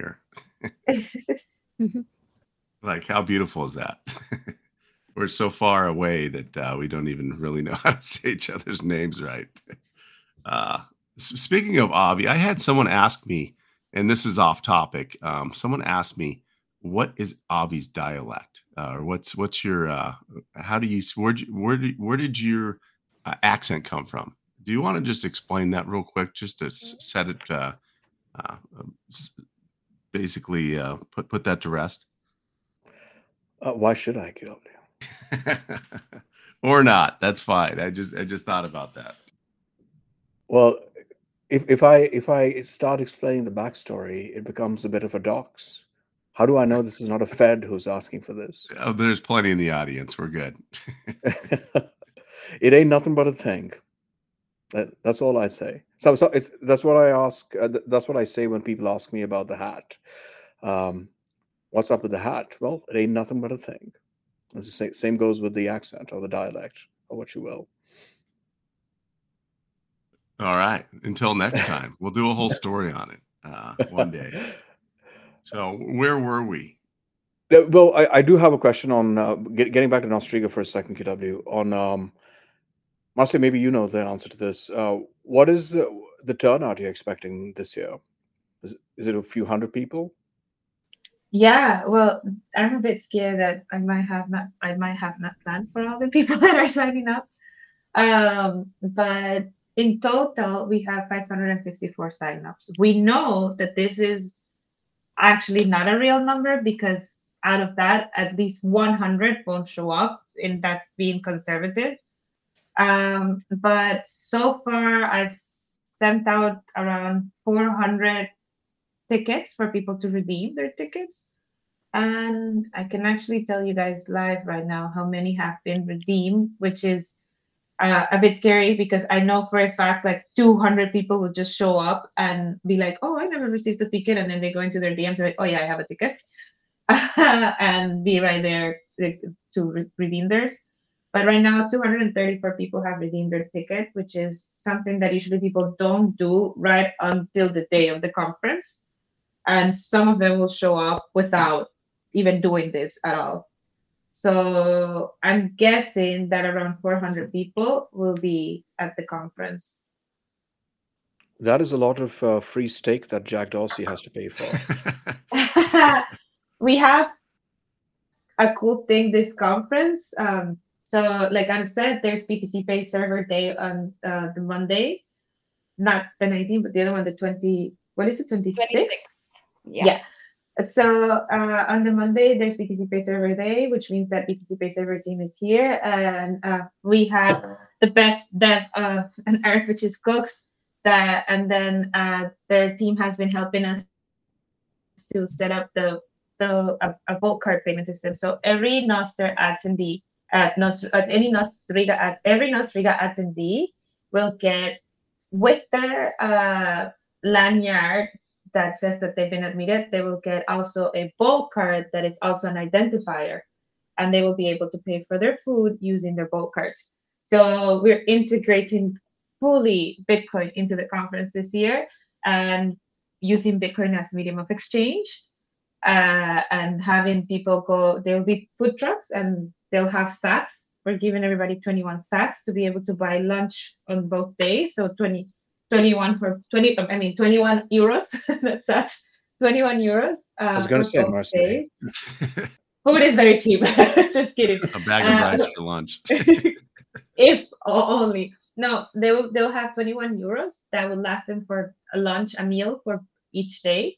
here. Like, how beautiful is that? We're so far away that uh, we don't even really know how to say each other's names right. Uh, speaking of Avi, I had someone ask me, and this is off topic. Um, someone asked me, what is Avi's dialect? Uh, or what's what's your uh, how do you where where did where did your uh, accent come from? Do you want to just explain that real quick, just to s- set it uh, uh, basically uh, put put that to rest? Uh, why should I get up there? Or not? That's fine. I just I just thought about that. Well, if if I if I start explaining the backstory, it becomes a bit of a dox. How do I know this is not a Fed who's asking for this? Oh, there's plenty in the audience. We're good. It ain't nothing but a thing. That, that's all I say. So, so it's that's what I ask. Uh, th- that's what I say when people ask me about the hat. Um, what's up with the hat? Well, it ain't nothing but a thing. It's the same, same goes with the accent or the dialect or what you will. All right. Until next time, we'll do a whole story on it uh, one day. So where were we? Uh, Well, I, I do have a question on uh, get, getting back to Nostriga for a second, Q W. On um, Marcia, maybe you know the answer to this. Uh, what is the, the turnout you're expecting this year? Is, is it a few hundred people? Yeah, well, I'm a bit scared that I might have not I might have not planned for all the people that are signing up. Um, but in total, we have five hundred fifty-four signups. We know that this is actually not a real number because out of that, at least one hundred won't show up, and that's being conservative. Um, but so far, I've sent out around four hundred tickets for people to redeem their tickets. And I can actually tell you guys live right now how many have been redeemed, which is uh, a bit scary because I know for a fact like two hundred people will just show up and be like, oh, I never received a ticket. And then they go into their D Ms and like, oh, yeah, I have a ticket. And be right there like, to re- redeem theirs. But right now, two hundred thirty-four people have redeemed their ticket, which is something that usually people don't do right until the day of the conference. And some of them will show up without even doing this at all. So I'm guessing that around four hundred people will be at the conference. That is a lot of uh, free steak that Jack Dorsey has to pay for. We have a cool thing this conference. Um, so like I said, there's B T C Pay Server Day on uh, the Monday, not the nineteenth, but the other one, the twenty. What is it? twenty-sixth? Yeah. Yeah. So uh, on the Monday, there's B T C Pay Server Day, which means that B T C Pay Server team is here, and uh, we have the best dev of on earth, which is Cooks. That and then uh, their team has been helping us to set up the the a, a bulk card payment system. So every Nostr attendee at Nostr at any Nostriga at every Nostriga attendee will get with their uh, lanyard that says that they've been admitted, they will get also a bulk card that is also an identifier, and they will be able to pay for their food using their bulk cards. So we're integrating fully Bitcoin into the conference this year and using Bitcoin as medium of exchange uh, and having people go, there will be food trucks and they'll have sats. We're giving everybody twenty-one sats to be able to buy lunch on both days. So twenty, twenty-one for twenty, I mean, twenty-one euros. That's that. twenty-one euros. Uh, I was going to say, Marcia. Food is very cheap. Just kidding. A bag of uh, rice for lunch. If only. No, they will they'll have twenty-one euros that will last them for a lunch, a meal for each day.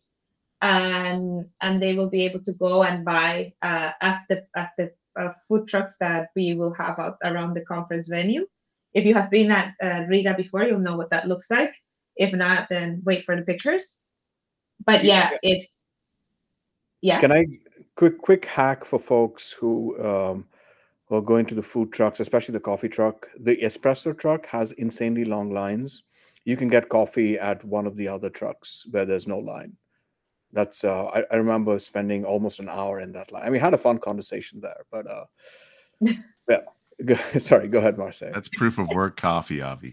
And and they will be able to go and buy uh, at the at the uh, food trucks that we will have out around the conference venue. If you have been at uh, Riga before, you'll know what that looks like. If not, then wait for the pictures. But yeah, it's yeah. Can I quick quick hack for folks who um, who are going to the food trucks, especially the coffee truck? The espresso truck has insanely long lines. You can get coffee at one of the other trucks where there's no line. That's uh, I, I remember spending almost an hour in that line. I mean, I had a fun conversation there, but uh, yeah. Go, sorry, go ahead, Marcia. That's proof of work coffee, Avi.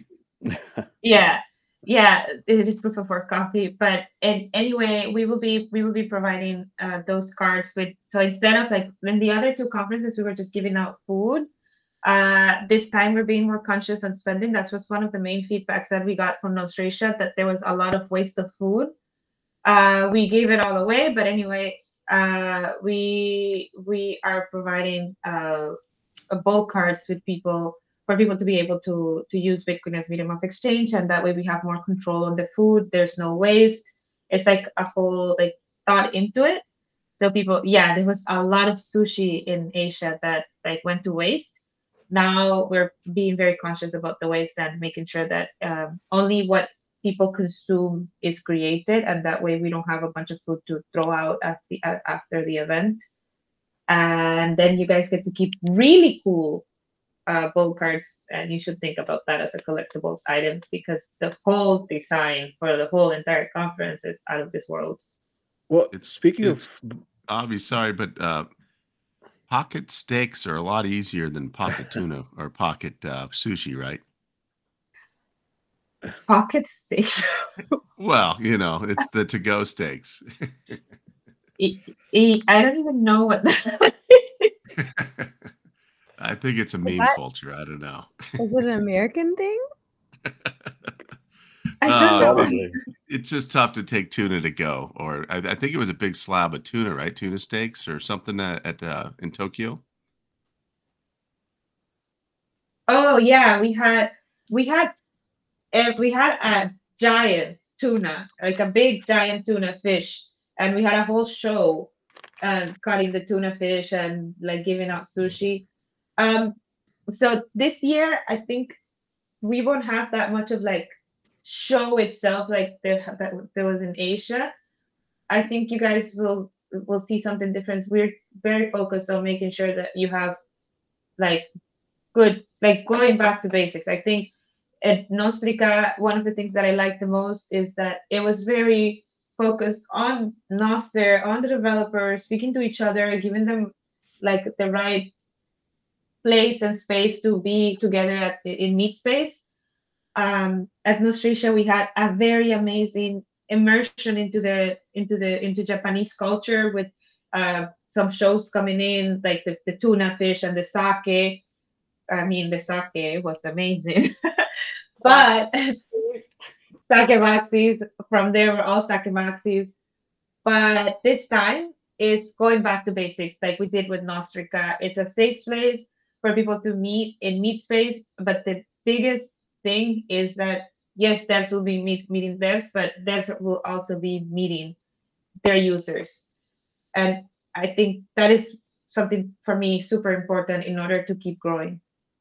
yeah, yeah, it is proof of work coffee. But in, anyway, we will be we will be providing uh, those cards with. So instead of like in the other two conferences, we were just giving out food. Uh, this time we're being more conscious on spending. That was one of the main feedbacks that we got from Nostratia, that there was a lot of waste of food. Uh, we gave it all away, but anyway, uh, we we are providing uh, bulk cards with people for people to be able to to use Bitcoin as medium of exchange, and that way we have more control on the food. There's no waste. It's like a whole like thought into it. So people, yeah, there was a lot of sushi in Asia that like went to waste. Now we're being very conscious about the waste and making sure that um, only what people consume is created, and that way we don't have a bunch of food to throw out at the, uh, after the event. And then you guys get to keep really cool uh, bolt cards, and you should think about that as a collectibles item, because the whole design for the whole entire conference is out of this world. Well, It's speaking it's of, I'll be sorry, but uh, pocket steaks are a lot easier than pocket tuna or pocket uh, sushi, right? Pocket steaks. Well, you know, it's the to-go steaks. E- e- I don't even know what that I think it's a meme that- culture. I don't know. Is it an American thing? I don't Uh, know. probably. It's just tough to take tuna to go, or I, I think it was a big slab of tuna, right? Tuna steaks or something at, at uh, in Tokyo. Oh yeah, we had we had uh, we had a giant tuna, like a big giant tuna fish, and we had a whole show and cutting the tuna fish and like giving out sushi. Um, so this year I think we won't have that much of like show itself like there that there was in Asia. I think you guys will will see something different. We're very focused on making sure that you have like good, like going back to basics. I think at Nostrica, one of the things that I like the most is that it was very focused on Noster, on the developers, speaking to each other, giving them like the right place and space to be together at, in meet space. Um, at Nostricia, we had a very amazing immersion into the into the into Japanese culture with uh, some shows coming in, like the, the tuna fish and the sake. I mean, the sake was amazing. But sake maxis, from there were all sake maxis. But this time it's going back to basics, like we did with Nostrica. It's a safe place for people to meet in meet space. But the biggest thing is that yes, devs will be meet, meeting devs, but devs will also be meeting their users. And I think that is something for me super important in order to keep growing.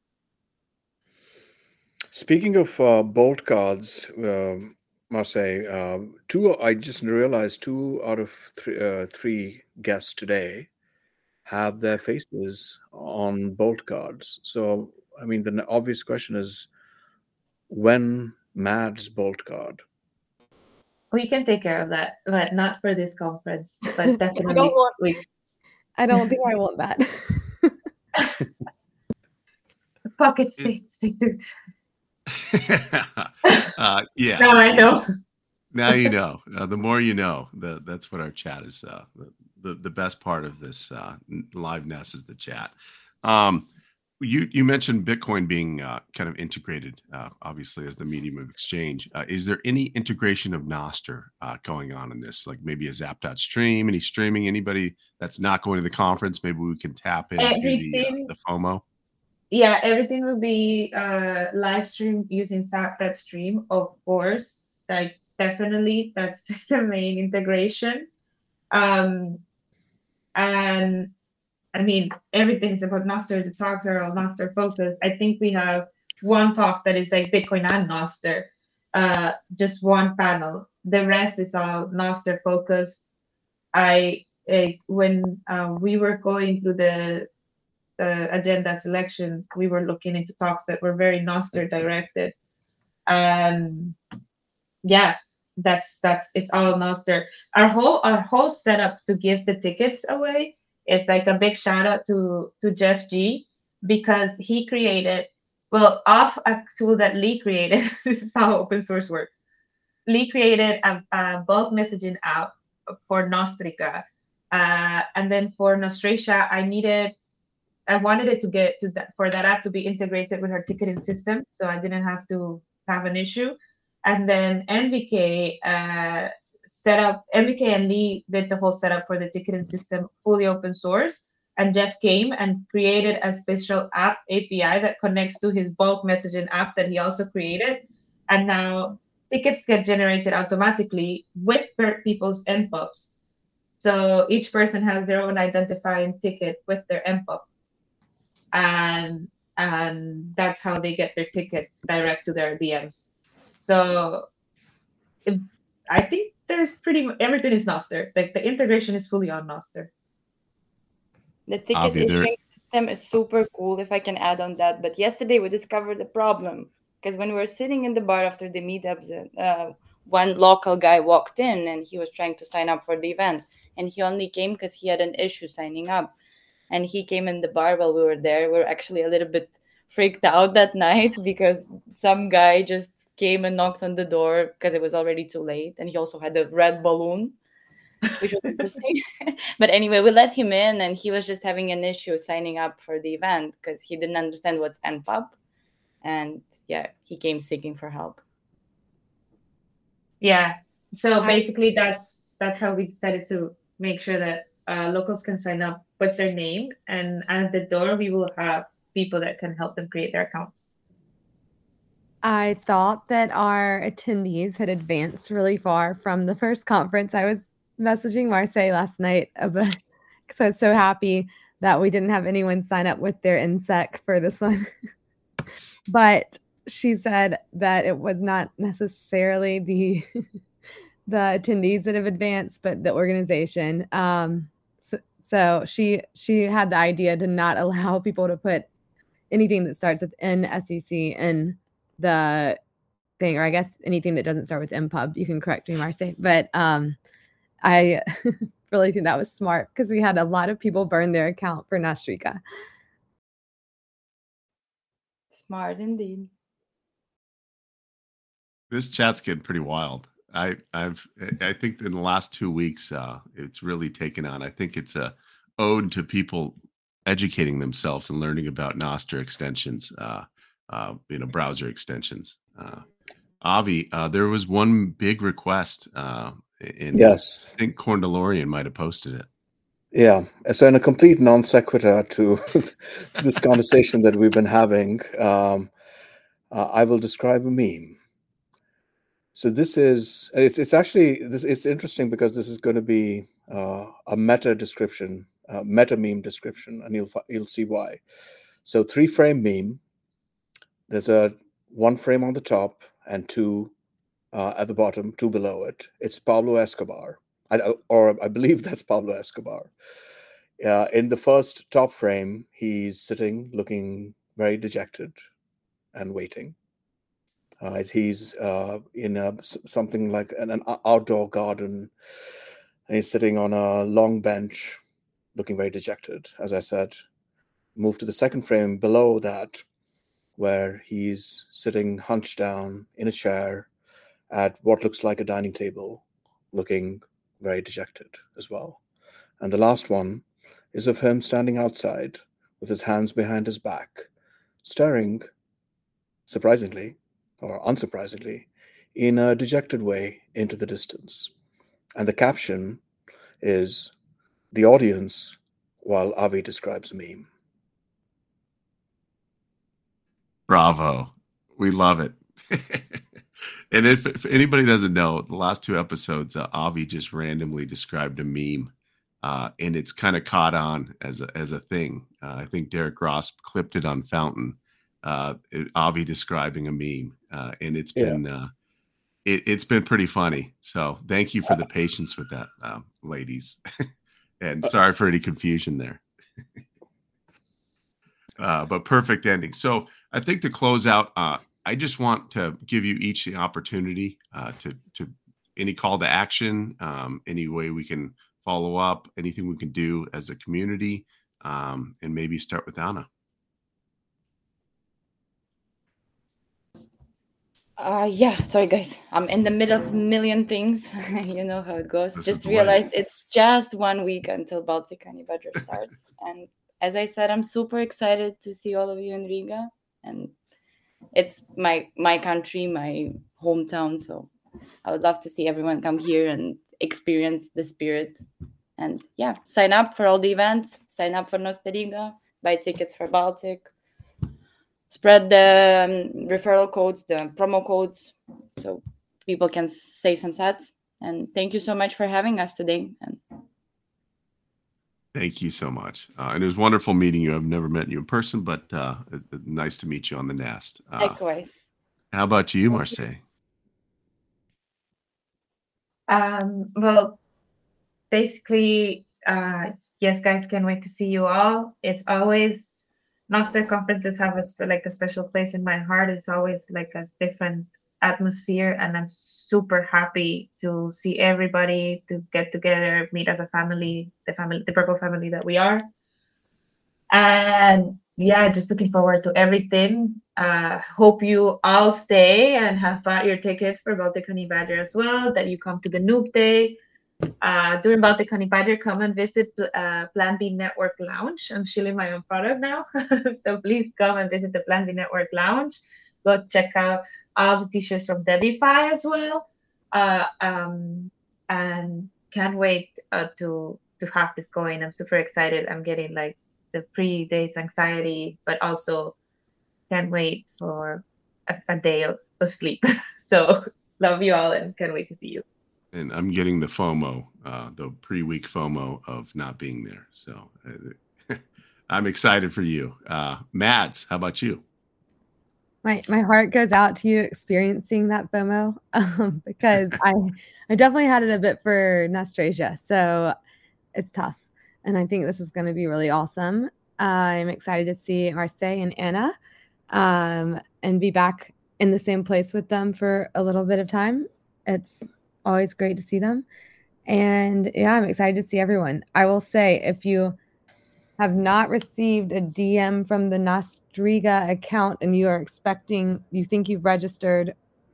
Speaking of uh, bolt cards, um, Marseille, um, two. I just realized two out of three, uh, three guests today have their faces on bolt cards. So, I mean, the n- obvious question is, when Mad's bolt card? We can take care of that, but not for this conference. But I definitely, don't want. we I don't think I want that. pocket stick, stick, dude. uh, yeah. Now I know. Now you know. Uh, the more you know. The, that's what our chat is. Uh, the, the the best part of this uh, live nest is the chat. Um, you you mentioned Bitcoin being uh, kind of integrated, uh, obviously, as the medium of exchange. Uh, is there any integration of Nostr uh, going on in this? Like maybe a Zap.stream, any streaming? Anybody that's not going to the conference? Maybe we can tap into the, uh, Everything. the FOMO. Yeah, everything will be uh, live streamed using Zap.stream, of course. Like definitely, that's the main integration. Um, and I mean, everything is about Nostr. The talks are all Nostr focused. I think we have one talk that is like Bitcoin and Nostr, uh, just one panel. The rest is all Nostr focused. I uh, when uh, we were going through the uh, agenda selection, we were looking into talks that were very Nostr directed. Um, yeah, that's that's it's all Nostr. Our whole our whole setup to give the tickets away. It's like a big shout out to to Jeff G, because he created, well, off a tool that Lee created. This is how open source works. Lee created a, a bulk messaging app for Nostrica, uh, and then for Nostracia, I needed, I wanted it to get to that for that app to be integrated with our ticketing system, so I didn't have to have an issue. And then N V K. Uh, set up, M V K and Lee did the whole setup for the ticketing system, fully open source. And Jeff came and created a special app A P I that connects to his bulk messaging app that he also created. And now tickets get generated automatically with people's N P U Bs. So each person has their own identifying ticket with their M P O P, and and that's how they get their ticket direct to their D Ms. So it, I think there's pretty much everything is Nostr. Like the integration is fully on Nostr. The ticket Avi, there- issuing system is super cool, if I can add on that. But yesterday we discovered the problem, because when we were sitting in the bar after the meetups, uh, one local guy walked in and he was trying to sign up for the event. And he only came because he had an issue signing up. And he came in the bar while we were there. We were actually a little bit freaked out that night because some guy just came and knocked on the door because it was already too late. And he also had a red balloon, which was interesting. But anyway, we let him in and he was just having an issue signing up for the event because he didn't understand what's N P U B. And yeah, he came seeking for help. Yeah. So basically that's that's how we decided to make sure that uh, locals can sign up with their name, and at the door we will have people that can help them create their accounts. I thought that our attendees had advanced really far from the first conference. I was messaging Marseille last night about because I was so happy that we didn't have anyone sign up with their N S E C for this one. But she said that it was not necessarily the the attendees that have advanced, but the organization. Um, so, so she she had the idea to not allow people to put anything that starts with N S E C in the thing, or I guess anything that doesn't start with M P U B. You can correct me, Marcy. But um, I really think that was smart because we had a lot of people burn their account for Nostriga. Smart indeed. This chat's getting pretty wild. I, I've, I think in the last two weeks, uh, it's really taken on. I think it's a ode to people educating themselves and learning about Nostr extensions, uh, uh, you know, browser extensions. Uh, Avi, uh, there was one big request. Uh, in, Yes. I think Corndalorian might have posted it. Yeah. So in a complete non sequitur to this conversation that we've been having, um, uh, I will describe a meme. So this is, it's, it's actually, this it's interesting because this is going to be uh, a meta description, uh, meta meme description, and you'll, you'll see why. So three frame meme, there's a one frame on the top and two uh, at the bottom, two below it. It's Pablo Escobar, I, or I believe that's Pablo Escobar. Uh, in the first top frame, he's sitting, looking very dejected and waiting. Uh, he's uh, in a, something like an, an outdoor garden, and he's sitting on a long bench, looking very dejected, as I said. Move to the second frame below that, where he's sitting hunched down in a chair at what looks like a dining table, looking very dejected as well. And the last one is of him standing outside with his hands behind his back, staring, surprisingly, or unsurprisingly, in a dejected way into the distance. And the caption is, "The audience," while Avi describes a meme. Bravo. We love it. And if, if anybody doesn't know, the last two episodes, uh, Avi just randomly described a meme, uh, and it's kind of caught on as a, as a thing. Uh, I think Derek Ross clipped it on Fountain, uh, it, Avi describing a meme, uh, and it's been yeah. uh, it, it's been pretty funny. So thank you for the patience with that, um, ladies, and sorry for any confusion there. uh, but perfect ending. So I think to close out, uh, I just want to give you each the opportunity uh, to to any call to action, um, any way we can follow up, anything we can do as a community, um, and maybe start with Anna. Uh, yeah, sorry guys. I'm in the middle of a million things. You know how it goes. This just realized it's just one week until Baltic Honey Badger starts. And as I said, I'm super excited to see all of you in Riga. And it's my my country, my hometown. So I would love to see everyone come here and experience the spirit. And yeah, sign up for all the events. Sign up for Nostriga. Buy tickets for Baltic. Spread the um, referral codes, the promo codes, so people can save some sats. And thank you so much for having us today. And Thank you so much. Uh, and it was wonderful meeting you. I've never met you in person, but uh, it, it, nice to meet you on the Nast. Uh, Likewise. How about you, Marseille? Um, well, basically, uh, yes, guys, can't wait to see you all. It's always Noster conferences have a, like a special place in my heart. It's always like a different atmosphere, and I'm super happy to see everybody, to get together, meet as a family, the family, the Purple family that we are. And yeah, just looking forward to everything. Uh, hope you all stay and have bought your tickets for Baltic Honey Badger as well, that you come to the Noob Day. Uh, during Baltic Honey Badger, come and visit uh, Plan B Network Lounge. I'm shilling my own product now. So please come and visit the Plan B Network Lounge. Go check out all the t-shirts from Debify as well. Uh, um, and can't wait uh, to, to have this going. I'm super excited. I'm getting like the pre-days anxiety, but also can't wait for a, a day of, of sleep. So love you all and can't wait to see you. And I'm getting the FOMO, uh, the pre-week FOMO of not being there. So uh, I'm excited for you. Uh, Mads, how about you? My my heart goes out to you experiencing that FOMO um, because I I definitely had it a bit for Nostrasia. So it's tough. And I think this is going to be really awesome. Uh, I'm excited to see Marseille and Anna um, and be back in the same place with them for a little bit of time. It's always great to see them. And yeah, I'm excited to see everyone. I will say, if you have not received a D M from the Nostriga account and you are expecting, you think you've registered,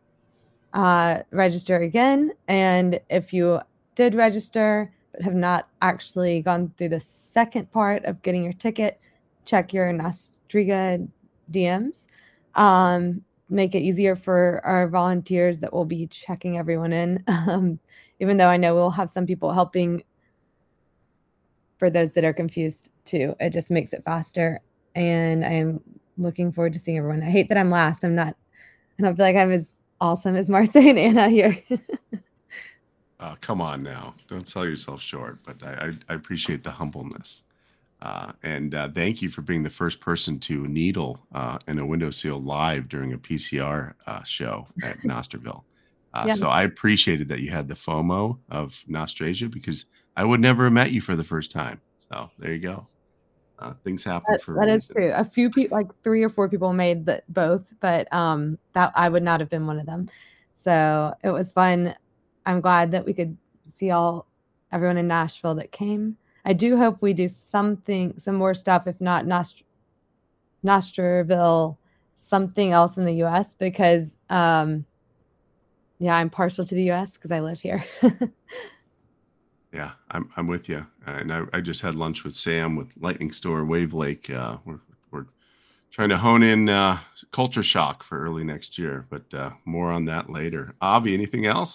uh, register again. And if you did register but have not actually gone through the second part of getting your ticket, check your Nostriga D Ms. Um, make it easier for our volunteers that will be checking everyone in. Um, even though I know we'll have some people helping for those that are confused too. It just makes it faster. And I am looking forward to seeing everyone. I hate that I'm last. I'm not, I don't feel like I'm as awesome as Marseille and Anna here. uh, come on now. Don't sell yourself short, but I, I, I appreciate the humbleness. Uh, and uh, thank you for being the first person to needle uh, in a window seal live during a P C R uh, show at Nosterville. Uh, yeah. So I appreciated that you had the FOMO of Nostrasia, because I would never have met you for the first time. So there you go. Uh, things happen that, for that a is true. A few people, like three or four people, made that both, but um, that I would not have been one of them. So it was fun. I'm glad that we could see all everyone in Nashville that came. I do hope we do something, some more stuff, if not Nost- Nosterville, something else in the U S, because um, yeah, I'm partial to the U S because I live here. Yeah, I'm I'm with you. And I, I just had lunch with Sam with Lightning Store Wave Lake. Uh, we're we're trying to hone in uh, Culture Shock for early next year, but uh, more on that later. Avi, anything else?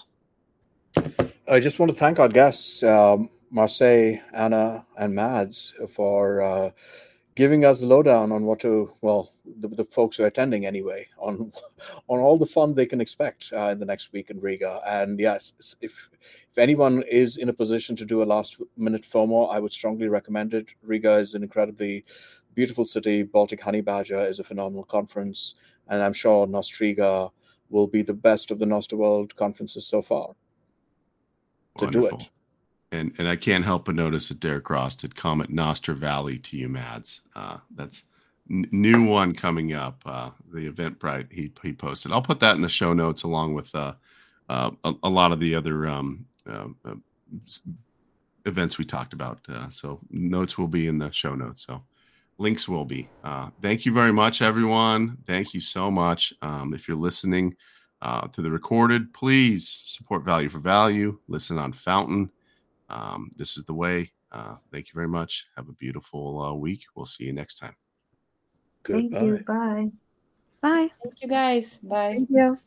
I just want to thank our guests, um, Marseille, Anna, and Mads, for uh, giving us the lowdown on what to, well, the, the folks who are attending anyway, on on all the fun they can expect uh, in the next week in Riga. And yes, if if anyone is in a position to do a last minute FOMO, I would strongly recommend it. Riga is an incredibly beautiful city. Baltic Honey Badger is a phenomenal conference, and I'm sure Nostriga will be the best of the Nosterworld conferences so far. Wonderful. To do it. And and I can't help but notice that Derek Ross did comment Noster Valley to you, Mads. Uh, that's n- new one coming up. Uh, the Eventbrite he he posted. I'll put that in the show notes along with uh, uh, a, a lot of the other um, uh, uh, events we talked about. Uh, so notes will be in the show notes. So links will be. Uh, thank you very much, everyone. Thank you so much. Um, if you're listening uh, to the recorded, please support Value for Value. Listen on Fountain. Um, this is the way. Uh, thank you very much. Have a beautiful uh, week. We'll see you next time. Goodbye. Thank you. Bye. Bye. Thank you, guys. Bye. Thank you.